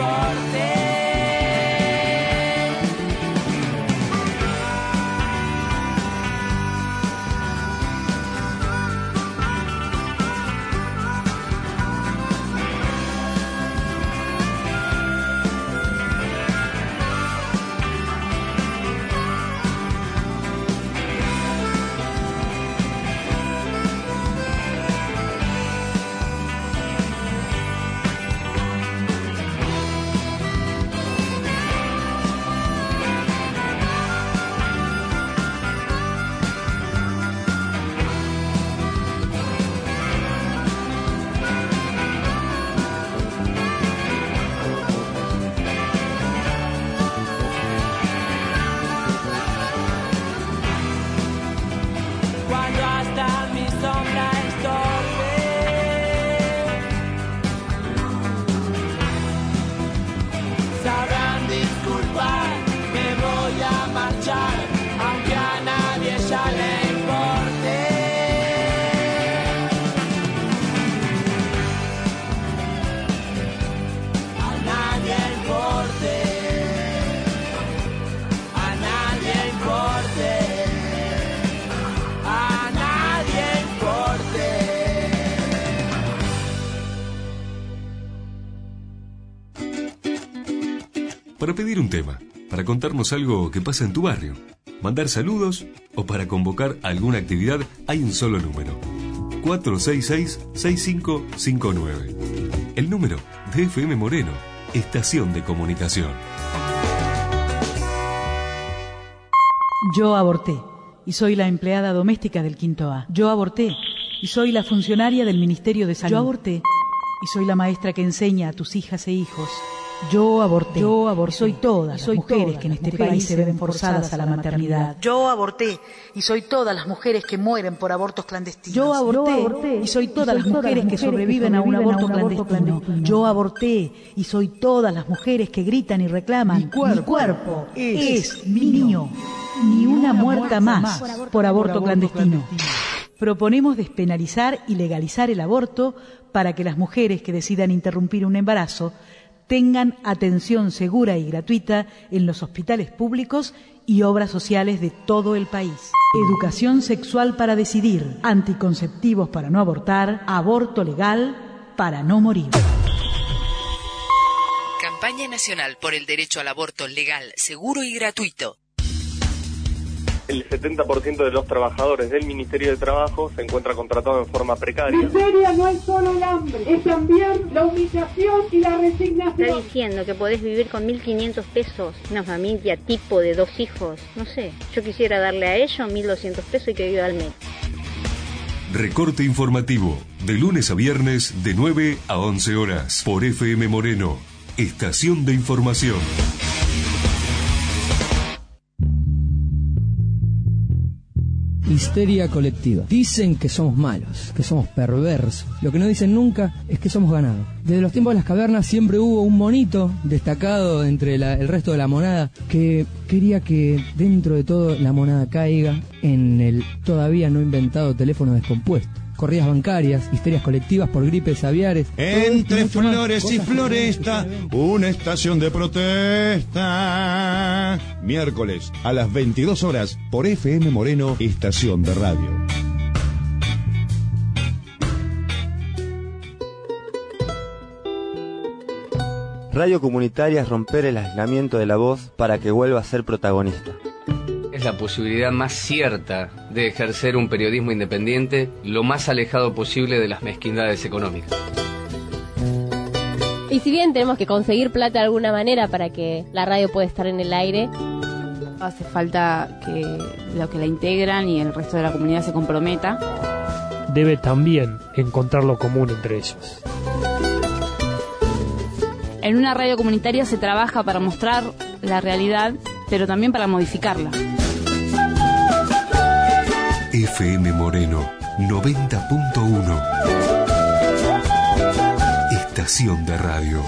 Para pedir un tema, para contarnos algo que pasa en tu barrio, mandar saludos o para convocar alguna actividad, hay un solo número: 466-6559. El número de FM Moreno, estación de comunicación. Yo aborté y soy la empleada doméstica del Quinto A. Yo aborté y soy la funcionaria del Ministerio de Salud. Yo aborté y soy la maestra que enseña a tus hijas e hijos. Yo aborté y soy todas las mujeres que en este país se ven forzadas a la maternidad. Yo aborté y soy todas las mujeres que mueren por abortos clandestinos. Yo aborté y soy todas las mujeres que sobreviven a un aborto clandestino. Yo aborté y soy todas las mujeres que gritan y reclaman: mi cuerpo es mío. Ni una muerta más por aborto clandestino. Proponemos despenalizar y legalizar el aborto para que las mujeres que decidan interrumpir un embarazo tengan atención segura y gratuita en los hospitales públicos y obras sociales de todo el país. Educación sexual para decidir, anticonceptivos para no abortar, aborto legal para no morir. Campaña Nacional por el Derecho al Aborto Legal, Seguro y Gratuito. El 70% de los trabajadores del Ministerio de Trabajo se encuentra contratado en forma precaria. Miseria no es solo el hambre, es también la humillación y la resignación. Está diciendo que podés vivir con 1.500 pesos, una familia tipo de 2 hijos. No sé, yo quisiera darle a ellos 1.200 pesos y que viva al mes. Recorte informativo, de lunes a viernes de 9 a 11 horas, por FM Moreno, estación de información. Histeria colectiva. Dicen que somos malos, que somos perversos. Lo que no dicen nunca es que somos ganados. Desde los tiempos de las cavernas siempre hubo un monito destacado entre el resto de la monada que quería que dentro de todo la monada caiga en el todavía no inventado teléfono descompuesto. Corridas bancarias, histerias colectivas por gripes aviares. Entre flores y floresta, una estación de protesta. Miércoles a las 22 horas por FM Moreno, estación de radio. Radio comunitaria es romper el aislamiento de la voz para que vuelva a ser protagonista. Es la posibilidad más cierta de ejercer un periodismo independiente lo más alejado posible de las mezquindades económicas. Y si bien tenemos que conseguir plata de alguna manera para que la radio pueda estar en el aire, hace falta que los que la integran y el resto de la comunidad se comprometa. Debe también encontrar lo común entre ellos. En una radio comunitaria se trabaja para mostrar la realidad, pero también para modificarla. FM Moreno 90.1, estación de radio.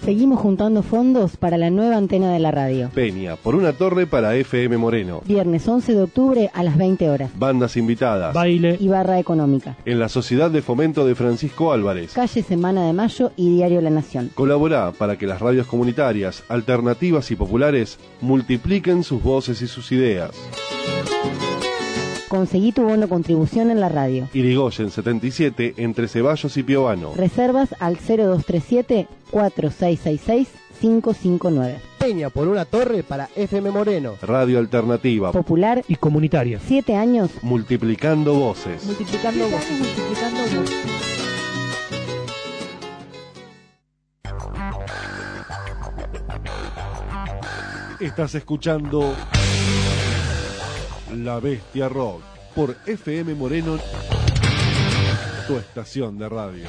Seguimos juntando fondos para la nueva antena de la radio. Peña por una torre para FM Moreno. Viernes 11 de octubre a las 20 horas. Bandas invitadas. Baile y barra económica. En la Sociedad de Fomento de Francisco Álvarez. Calle Semana de Mayo y Diario La Nación. Colaborá para que las radios comunitarias, alternativas y populares multipliquen sus voces y sus ideas. Conseguí tu bono contribución en la radio. Irigoyen 77, entre Ceballos y Piovano. Reservas al 0237-4666-559. Peña por una torre para FM Moreno. Radio alternativa, popular y comunitaria. 7 años. Multiplicando voces. Multiplicando voces. Multiplicando voces. Estás escuchando La Bestia Rock por FM Moreno, tu estación de radio.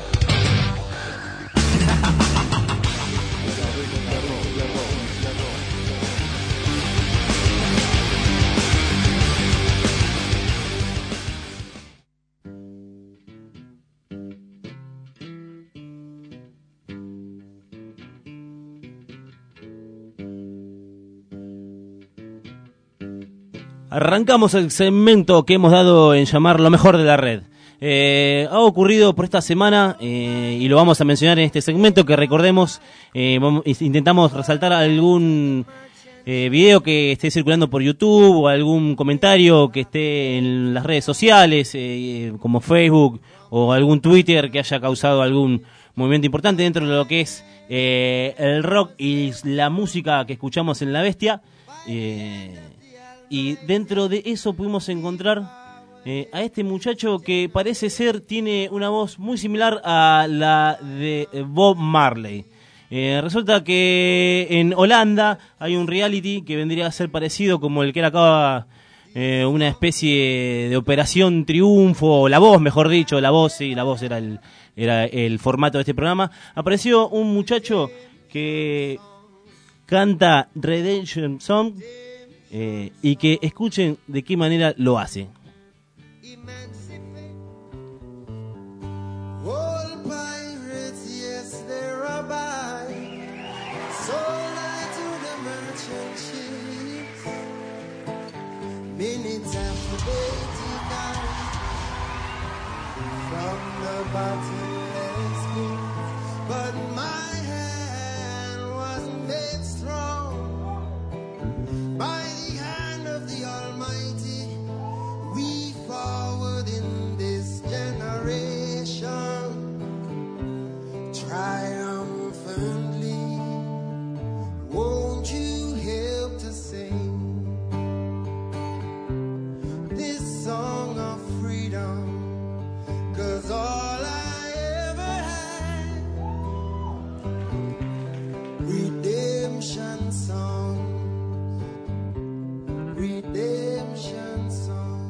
Arrancamos el segmento que hemos dado en llamar lo mejor de la red. Ha ocurrido por esta semana y lo vamos a mencionar en este segmento, que recordemos, intentamos resaltar algún video que esté circulando por YouTube o algún comentario que esté en las redes sociales como Facebook o algún Twitter que haya causado algún movimiento importante dentro de lo que es el rock y la música que escuchamos en La Bestia. Y dentro de eso pudimos encontrar a este muchacho que parece ser, tiene una voz muy similar a la de Bob Marley. Resulta que en Holanda hay un reality que vendría a ser parecido como el que era acá, una especie de Operación Triunfo, o La Voz, mejor dicho, La Voz, sí, La Voz era el formato de este programa. Apareció un muchacho que canta Redemption Song, y que escuchen de qué manera lo hace. All pirates, yes, they're a buy. Sold I to the merchant ships. Minutes after they took out from the bottomless pit. But my hand was made strong by the hand of the Almighty. We forward in this generation triumphantly. Won't you help to sing this song of freedom? 'Cause all I ever had, redemption song, redemption song.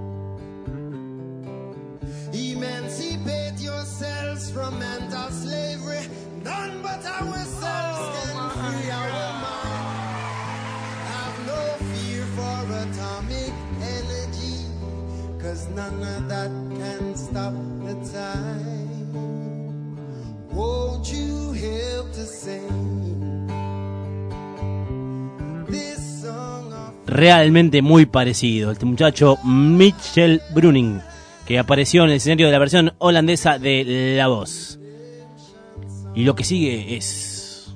Emancipate yourselves from mental slavery. None but ourselves can free our mind. Have no fear for atomic energy, 'cause none of that can stop the time. Won't you help to sing this song of... Realmente muy parecido. Este muchacho Mitchell Bruning, que apareció en el escenario de la versión holandesa de La Voz. Y lo que sigue es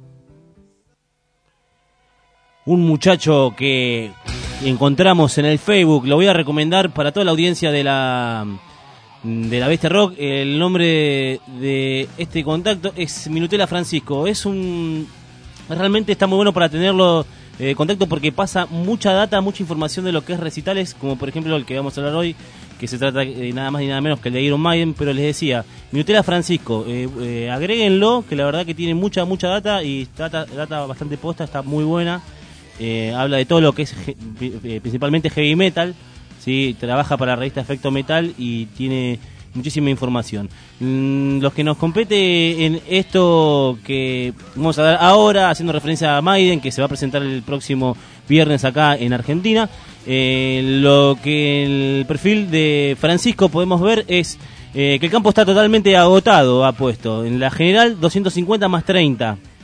un muchacho que encontramos en el Facebook. Lo voy a recomendar para toda la audiencia de la Bestia Rock. El nombre de este contacto es Minutela Francisco. Realmente está muy bueno para tenerlo contacto, porque pasa mucha data, mucha información de lo que es recitales, como por ejemplo el que vamos a hablar hoy, que se trata nada más y nada menos que el de Iron Maiden. Pero les decía, Minutela Francisco, agréguenlo, que la verdad que tiene mucha data, y data bastante posta, está muy buena. Habla de todo lo que es principalmente heavy metal, ¿sí? Trabaja para la revista Efecto Metal y tiene muchísima información. Los que nos compete en esto que vamos a dar ahora, haciendo referencia a Maiden, que se va a presentar el próximo viernes acá en Argentina, lo que el perfil de Francisco podemos ver es que el campo está totalmente agotado, ha puesto en la general 250 más 30,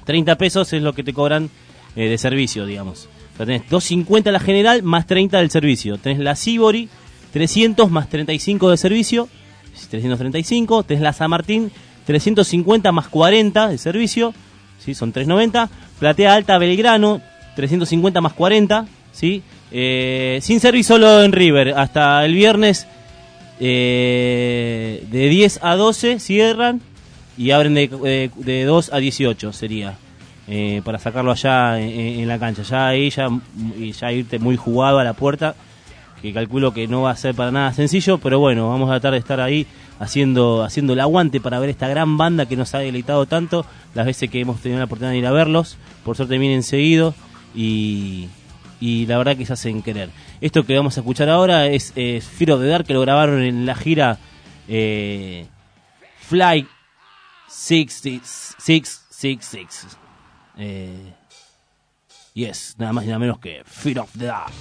30 pesos es lo que te cobran de servicio, digamos. O sea, tenés 250 la general más 30 del servicio. Tenés la Sibori, 300 más 35 de servicio, 335. Tenés la San Martín, 350 más 40 de servicio, ¿sí? Son 390. Platea Alta Belgrano, 350 más 40, ¿sí? Sin servicio solo en River. Hasta el viernes de 10 a 12 cierran y abren de 2 a 18 sería. Para sacarlo allá en la cancha. Ya ahí ya irte muy jugado a la puerta, que calculo que no va a ser para nada sencillo, pero bueno, vamos a tratar de estar ahí haciendo el aguante para ver esta gran banda que nos ha deleitado tanto las veces que hemos tenido la oportunidad de ir a verlos. Por suerte vienen seguido y la verdad que se hacen querer. Esto que vamos a escuchar ahora es Fear of the Dark, que lo grabaron en la gira Fly 666. Yes, nada más y nada menos que Fear of the Dark.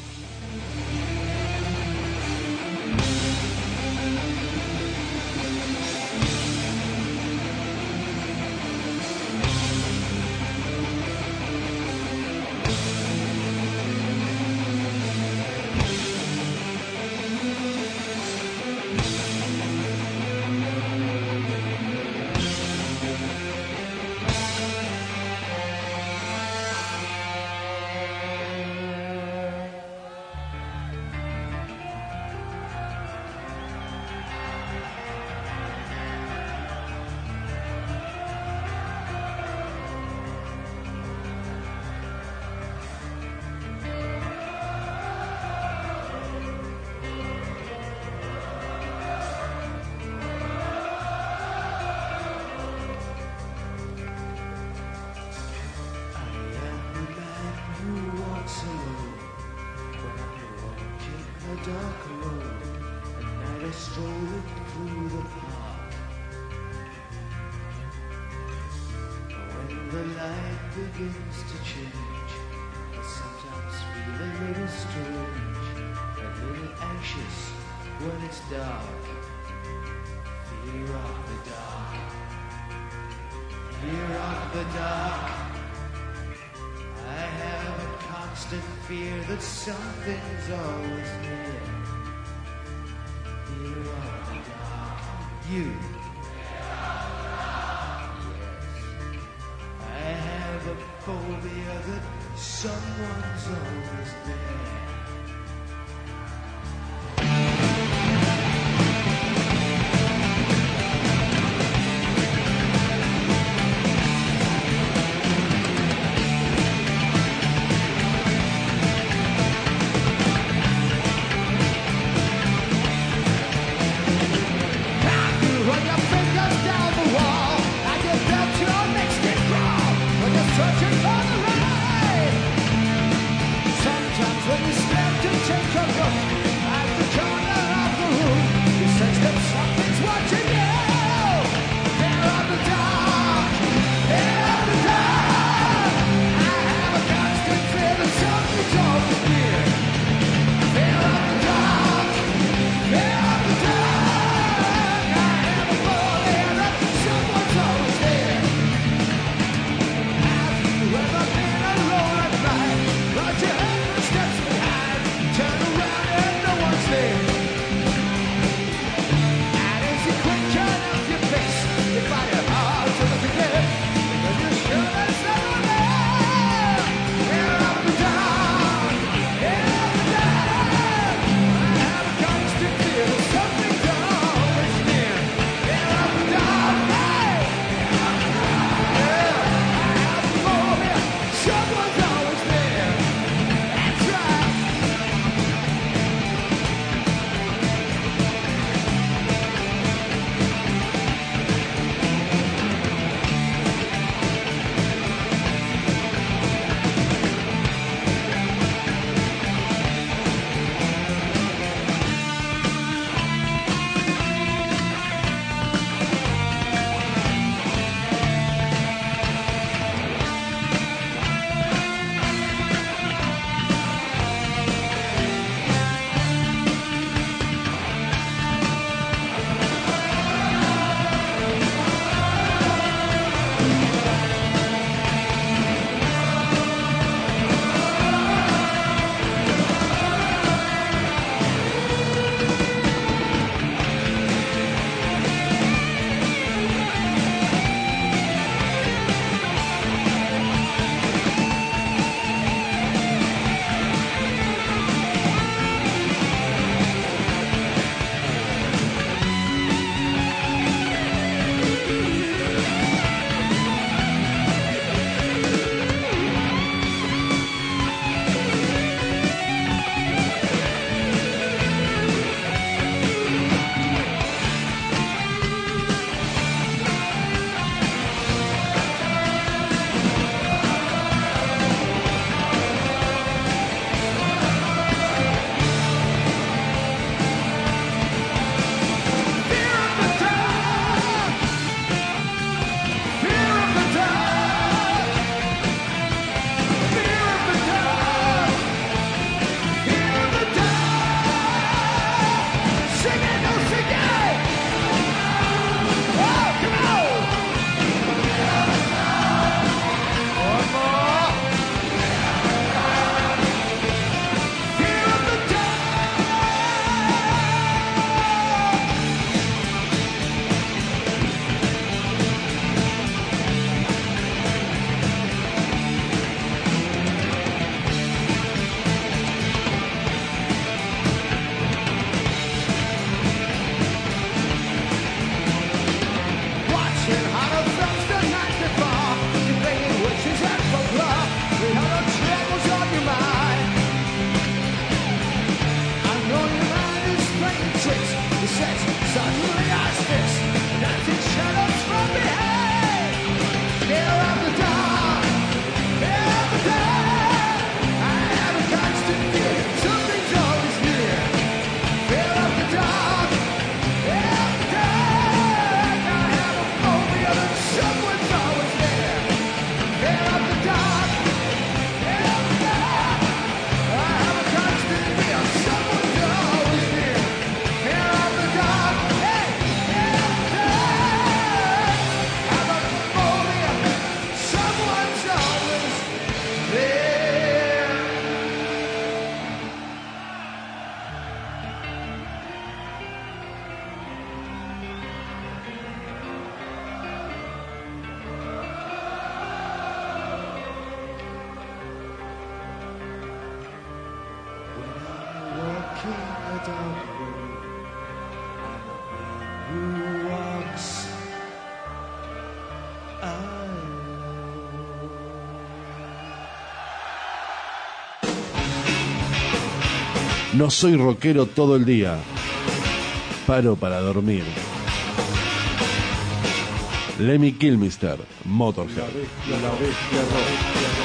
Something's always there. Fear of the dark. You. Yes. I have a phobia that someone's always there. No soy rockero todo el día. Paro para dormir. Lemmy Kilmister, Motorhead. La bestia rock.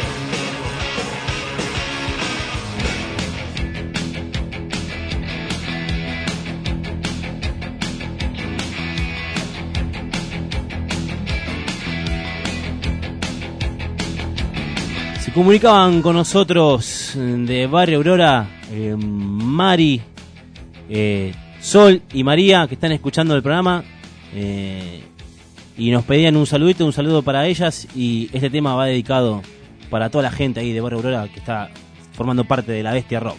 Se comunicaban con nosotros de Barrio Aurora, Mari, Sol y María, que están escuchando el programa, y nos pedían un saludito, un saludo para ellas, y este tema va dedicado para toda la gente ahí de Barrio Aurora que está formando parte de la Bestia Rock.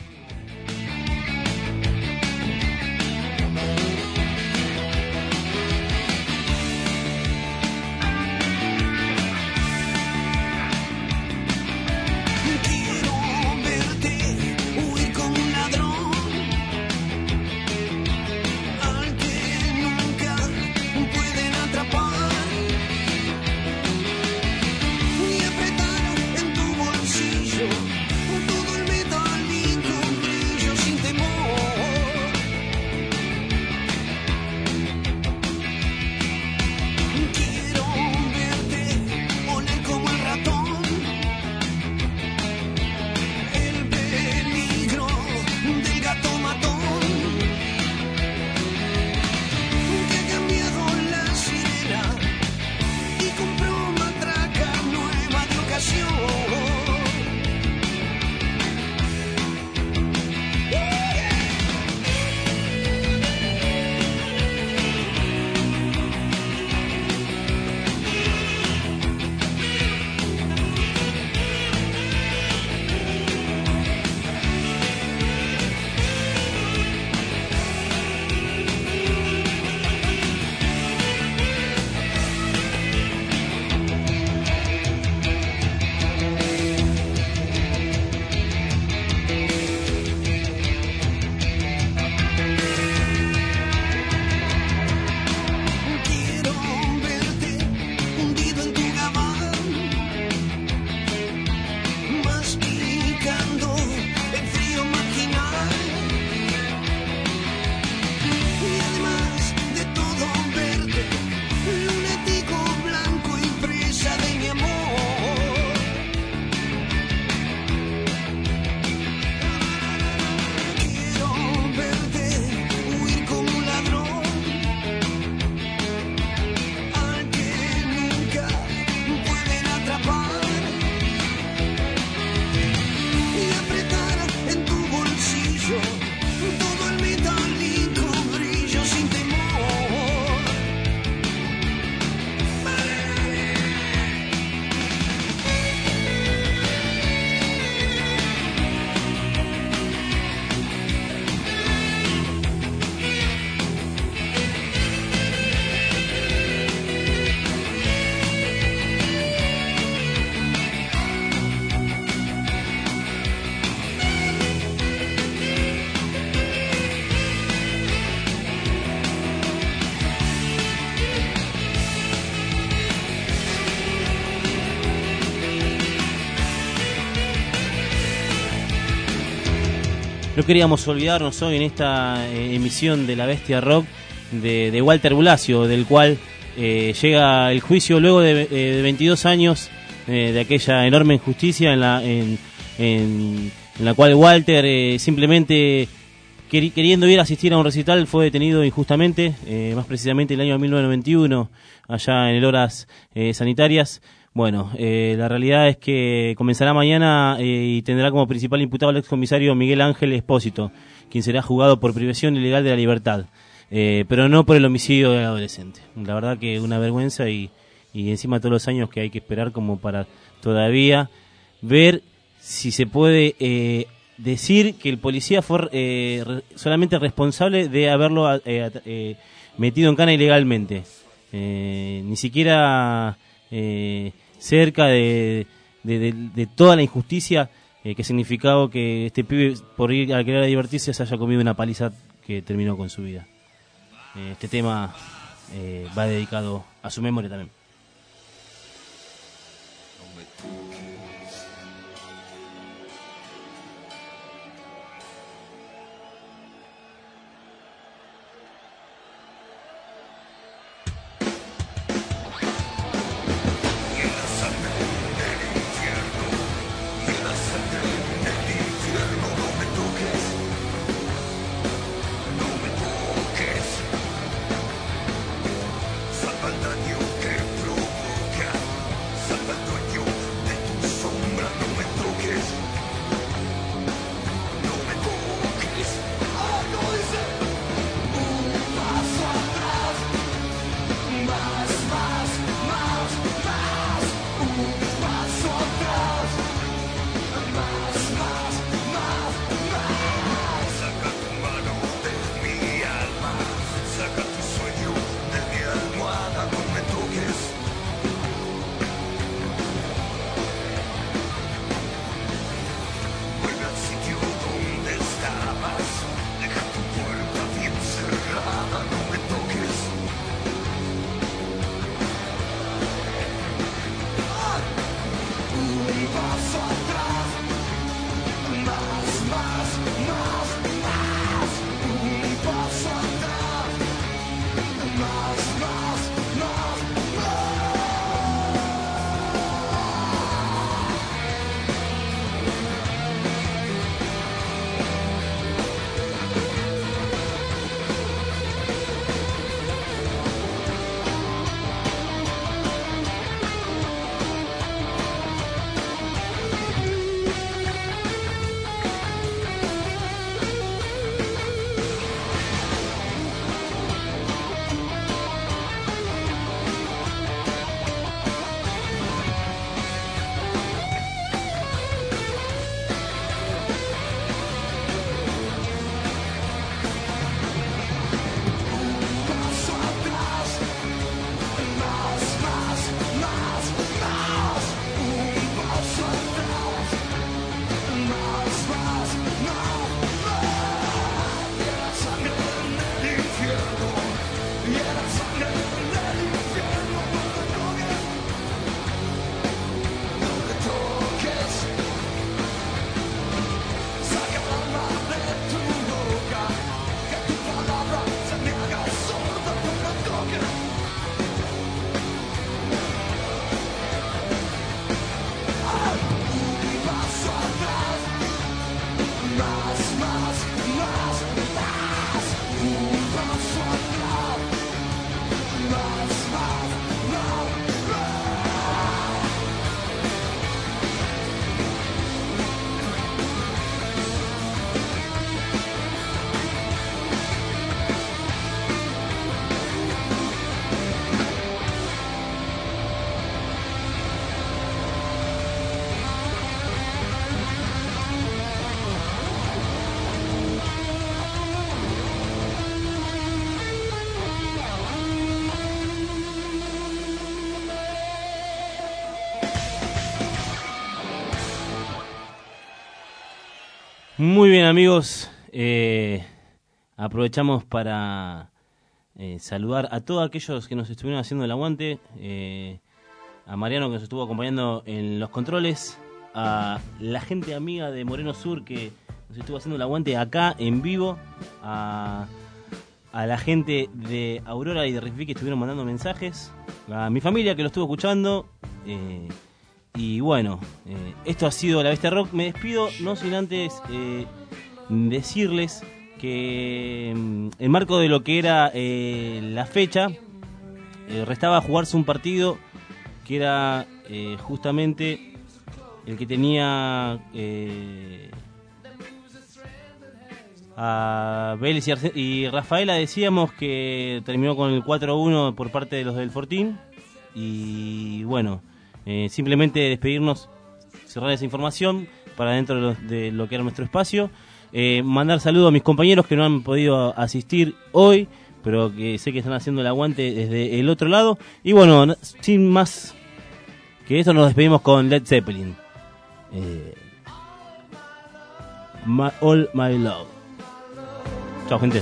No queríamos olvidarnos hoy en esta emisión de La Bestia Rock de Walter Bulacio, del cual llega el juicio luego de 22 años de aquella enorme injusticia en la cual Walter simplemente queriendo ir a asistir a un recital fue detenido injustamente, más precisamente el año 1991, allá en el Horas Sanitarias. Bueno, la realidad es que comenzará mañana y tendrá como principal imputado al excomisario Miguel Ángel Espósito, quien será juzgado por privación ilegal de la libertad, pero no por el homicidio del adolescente. La verdad que una vergüenza y encima todos los años que hay que esperar como para todavía ver si se puede decir que el policía fue solamente responsable de haberlo metido en cana ilegalmente. Ni siquiera cerca de toda la injusticia que significaba que este pibe, por ir a querer divertirse, se haya comido una paliza que terminó con su vida. Este tema va dedicado a su memoria también. Salva el daño que provoca, salva el dueño de tu sombra. No me toques, no me toques. Algo dice un paso atrás, más, más, más, más. Un paso atrás, más, más, más, más. Saca tu mano de mi alma, saca tu sueño de mi almohada, no me toques. Vuelve al sitio donde estabas, deja tu puerta bien cerrada, no me toques. Un paso atrás, más, más, más, más. Un paso atrás, más, más, más, Muy bien, amigos, aprovechamos para saludar a todos aquellos que nos estuvieron haciendo el aguante, a Mariano que nos estuvo acompañando en los controles, a la gente amiga de Moreno Sur que nos estuvo haciendo el aguante acá en vivo, a la gente de Aurora y de Recife que estuvieron mandando mensajes, a mi familia que lo estuvo escuchando, y bueno, esto ha sido La Bestia Rock. Me despido, no sin antes decirles que en marco de lo que era la fecha, restaba jugarse un partido que era justamente el que tenía a Vélez y Rafaela. Decíamos que terminó con el 4-1 por parte de los del Fortín. Y bueno, simplemente despedirnos, cerrar esa información para dentro de lo que era nuestro espacio, mandar saludos a mis compañeros que no han podido asistir hoy, pero que sé que están haciendo el aguante desde el otro lado. Y bueno, sin más que esto, nos despedimos con Led Zeppelin, All My Love. Chao, gente.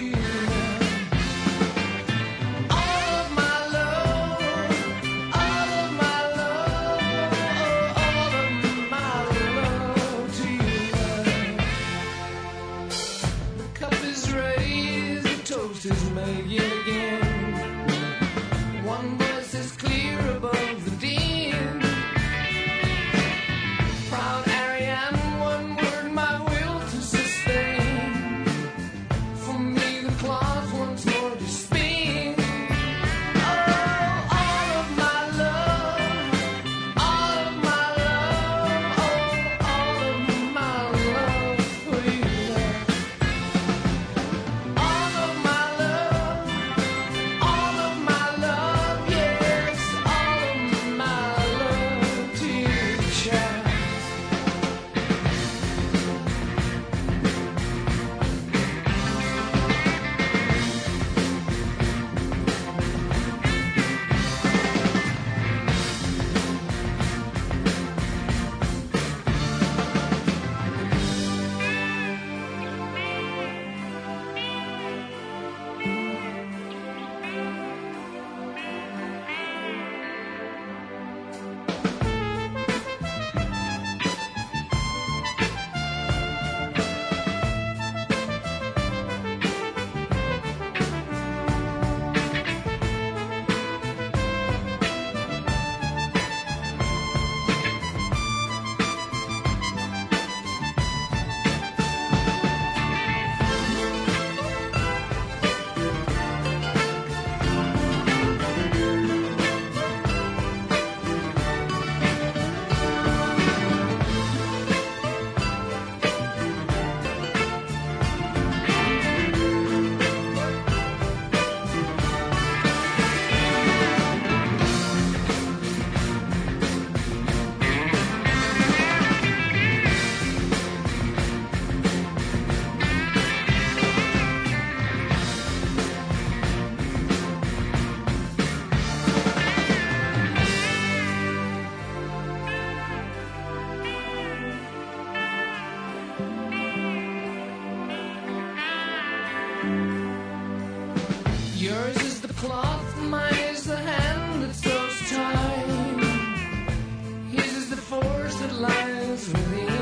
Yours is the cloth, mine is the hand that sews time. His is the force that lies within.